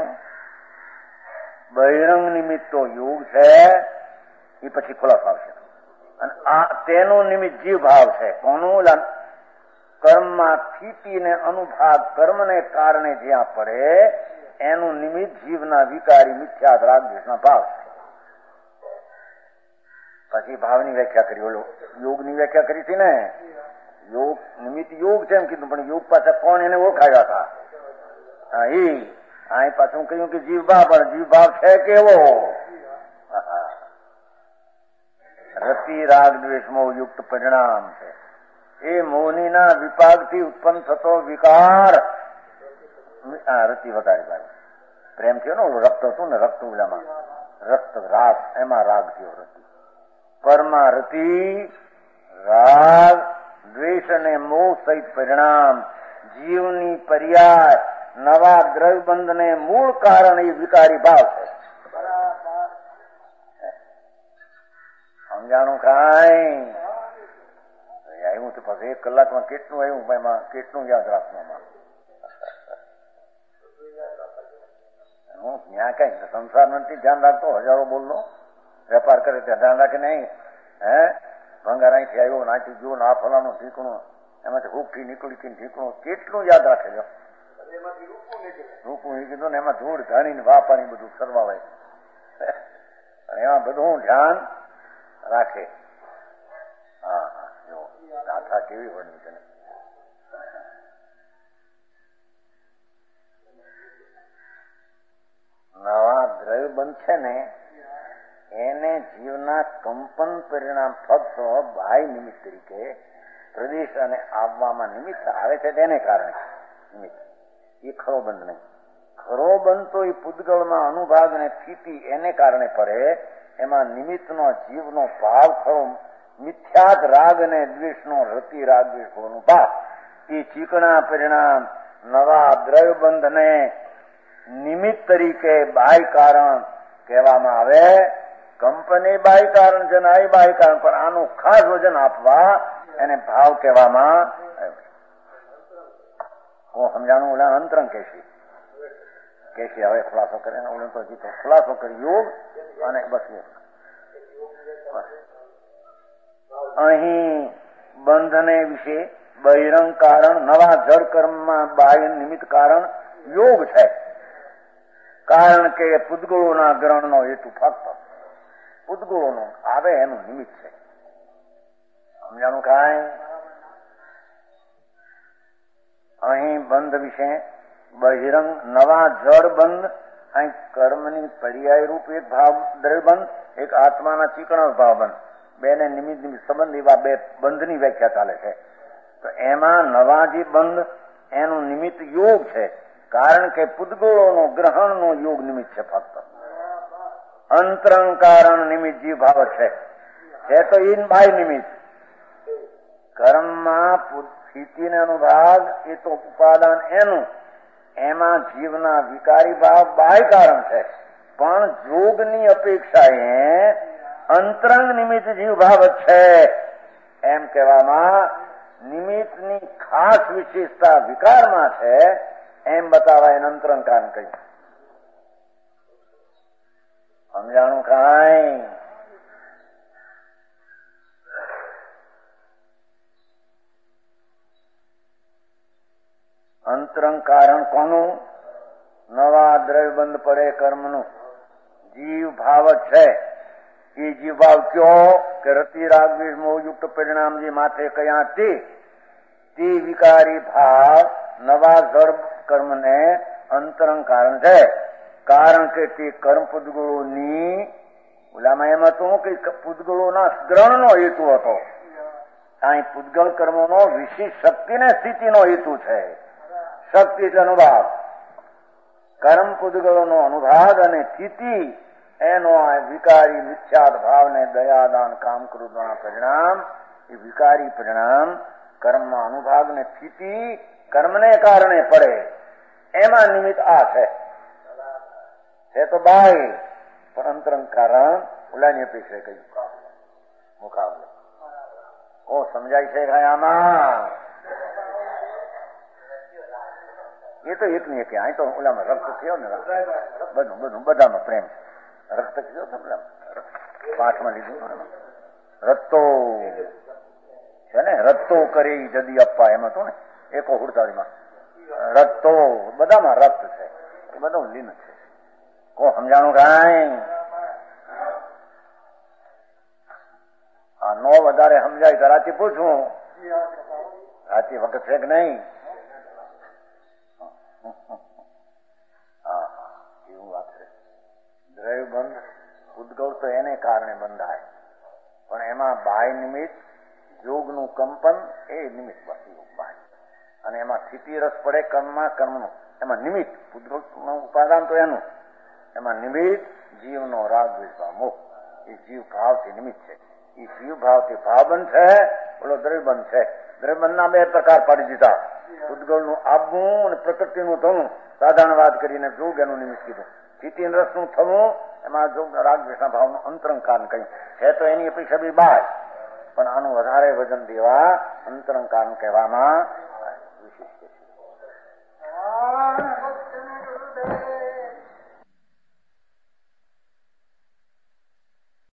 બહિરંગ નિમિત્ત તો યોગ છે, એ પછી ખુલાસો આવશે. અને આ તેનું નિમિત્ત જીવ ભાવ છે. કોનું? કર્મમાં સ્થિતિને અનુભાગ કર્મને કારણે જ્યાં પડે એનું નિમિત્ત જીવના વિકારી મિથ્યાત રાગદ્વેષના ભાવ છે. પછી ભાવની વ્યાખ્યા કરી, ઓલો યોગની વ્યાખ્યા કરી હતી ને. યોગ નિમિત્ત યોગ છે એમ કીધું, પણ યોગ પાછા કોણ એને ઓળખાયા હતા? હા, એ અહીં પાછું કહ્યું કે જીવભાવ, પણ જીવભાવ છે કેવો? રતિ રાગ દ્વેષ મોહ યુક્ત પરિણામ છે. એ મોહનીના વિપાકથી ઉત્પન્ન થતો વિકાર. રતિ વધારે પ્રેમ થયો ને, ઓલું રક્ત હતું ને, રક્ત ઉલામાં રક્ત રાગ, એમાં રાગ થયો રતિ. પરમાં રતિ રાગ દ્વેષ અને મોહ સહિત પરિણામ જીવની પર્યાય નવા દ્રવ્યબંધ ને મૂળ કારણ એ વિકારી ભાવ છે. સમજાણું કાંઈ? આવ્યું તો પછી એક કલાકમાં કેટલું આવ્યું, એમાં કેટલું યાદ રાખવામાં. હું ત્યાં કઈ સંસાર નથી ધ્યાન રાખતો, હજારો બોલનો વેપાર કરે ત્યાં ધ્યાન રાખે નહીં. હે ભંગાર અહીંથી આવ્યો, નાથી ગયો, ના ફલાનું ઠીકણું, એમાંથી હુકથી નીકળી ઠીકણું, કેટલું યાદ રાખે છો? રૂપું કીધું ને એમાં ધૂળ ધાણીને વાપાની બધું સરવાવાય એમાં બધું ધ્યાન રાખે. હા હા જો ગાથા કેવી બની છે. નવા દ્રવ્ય બનશે ને એને જીવના કંપન પરિણામ ફક્ત બાહ્ય નિમિત્ત તરીકે પ્રદેશ અને આવવામાં નિમિત્ત આવે છે તેને કારણે નિમિત્ત. એ ખરો બંધ નહીં. ખરો બંધ તો એ પૂતગળમાં અનુભાગ અને સ્થિતિ એને કારણે પડે. એમાં નિમિત્તનો જીવનો ભાવ ખરો મિથ્યાત રાગ અને દ્વેષનો રતિ રાગ દ્વેષનો ભાવ એ ચીકણા પરિણામ નવા દ્રવ્યબંધને નિમિત્ત તરીકે બાહ્ય કારણ કહેવામાં આવે. કંપની બાહ્ય કારણ છે ને આ બાહ્ય કારણ, પણ આનું ખાસ વજન આપવા એને ભાવ કહેવામાં આવે. હું સમજાણું ઓલા અંતરંગ કેશી કેશી હવે ખુલાસો કરે ને ઓલું તો હજી ખુલાસો કરી યોગ અને બસ અહીં બંધને વિશે બહિરંગ કારણ નવા જળ કર્મમાં બાહ્ય નિમિત્ત કારણ યોગ છે. કારણ કે પૂતગળોના ગ્રહણનો હેતુ ફક્ત પૂતગળોનો આવે એનું નિમિત્ત છે. સમજાણું કાંઈ? અહીં બંધ વિશે બહિરંગ નવા જળ બંધ, અહીં કર્મની પર્યાય રૂપ એક ભાવ દ્રવ્યબંધ, એક આત્માના ચીકણા ભાવ બંધ, બેને નિમિત્ત નિમિત્ત સંબંધ એવા બે બંધની વ્યાખ્યા ચાલે છે. તો એમાં નવા જે બંધ એનું નિમિત્ત યોગ છે. કારણ કે પૂતગળોનો ગ્રહણનો યોગ નિમિત્ત છે. ફક્ત અંતરંગ કારણ નિમિત્ત જીવ ભાવ છે. છે તો ઇન બાય નિમિત્ત કર્મમાં સ્થિતિને અનુભાગ એ તો ઉપાદાન એનું, એમાં જીવના વિકારી ભાવ બાહ્ય કારણ છે. પણ જોગની અપેક્ષાએ અંતરંગ નિમિત્ત જીવ ભાવ છે. એમ કહેવામાં નિમિત્તની ખાસ વિશેષતા વિકારમાં છે એમ બતાવાય અંતરંગ કારણ કહ્યું. સમજાણું કાંઈ? અંતરંગ કારણ કોનું? નવા દ્રવ્ય બંધ પડે કર્મનું જીવ ભાવ છે. એ જીવ ભાવ કયો કે રતિ રાગ દ્વેષ મોહયુક્ત પરિણામ જે માથે કયા તે તે વિકારી ભાવ નવા જળ કર્મને અંતરંગ કારણ છે. કારણ કે તે કર્મ પૂતગળોની ઓલામાં એમ હતું કે પૂતગળોના ગ્રહણનો હેતુ હતો. અહીં પૂતગળ કર્મોનો વિશેષ શક્તિ ને સ્થિતિનો હેતુ છે. શક્તિ એટલે અનુભાવ, કર્મ પૂતગળોનો અનુભાગ અને સ્થિતિ એનો આ વિકારી મિથ્યાત ભાવને દયાદાન કામ ક્રોધના પરિણામ એ વિકારી પરિણામ કર્મમાં અનુભાગ ને સ્થિતિ કર્મને કારણે પડે. એમાં નિમિત્ત આ છે. છે તો બાહ્ય પણ અંતરંગ કારણ ઓલાની અપેક્ષા કહ્યું મુકાબલે. ઓ સમજાય છે ભાઈ આમાં? એ તો એક ની એક અહીં તો ઓલામાં રક્ત થયો ને બધું બધું બધામાં પ્રેમ રક્ત થયો પાઠમાં લીધું રત્તો છે ને રત્તો કરે જદી અપ્પા એમાં તો ને એકો હુડતાળીમાં રત્તો બધામાં રક્ત છે એ બધું લીન છે. કો સમજાણું કાંઈ? આ નો વધારે સમજાય તો રાતે પૂછું રાતે વખત છે કે નહીં? હા એવું વાત છે. દ્રવ્ય બંધ ઉદ્ગવ તો એને કારણે બંધાય, પણ એમાં બાહ્ય નિમિત્ત યોગનું કંપન એ નિમિત્ત બસ બાહ્ય, અને એમાં સ્થિતિ રસ પડે કર્મમાં કર્મનું એમાં નિમિત્ત ઉદ્ગવનું ઉપાદાન તો એનું, એમાં નિમિત્ત જીવનો રાગ દ્વેષ મોહ એ જીવ ભાવથી નિમિત્ત છે. એ જીવ ભાવથી ભાવબંધ છે, બોલો દ્રવ્યબંધ છે. દ્રવ્યબંધના બે પ્રકાર પાડી દીધા, ઉદ્ગવનું આવવું અને પ્રકૃતિનું થવું. સાધારણ વાત કરીને જોગ એનું નિમિત્ત કીધું. સ્થિતિ રસનું થવું એમાં જોગ રાગ દ્વેષના ભાવનું અંતરંગ કારણ કહ્યું છે. તો એની અપેક્ષા બી બાય, પણ આનું વધારે વજન દેવા અંતરંગ કારણ કહેવામાં વિશેષ છે.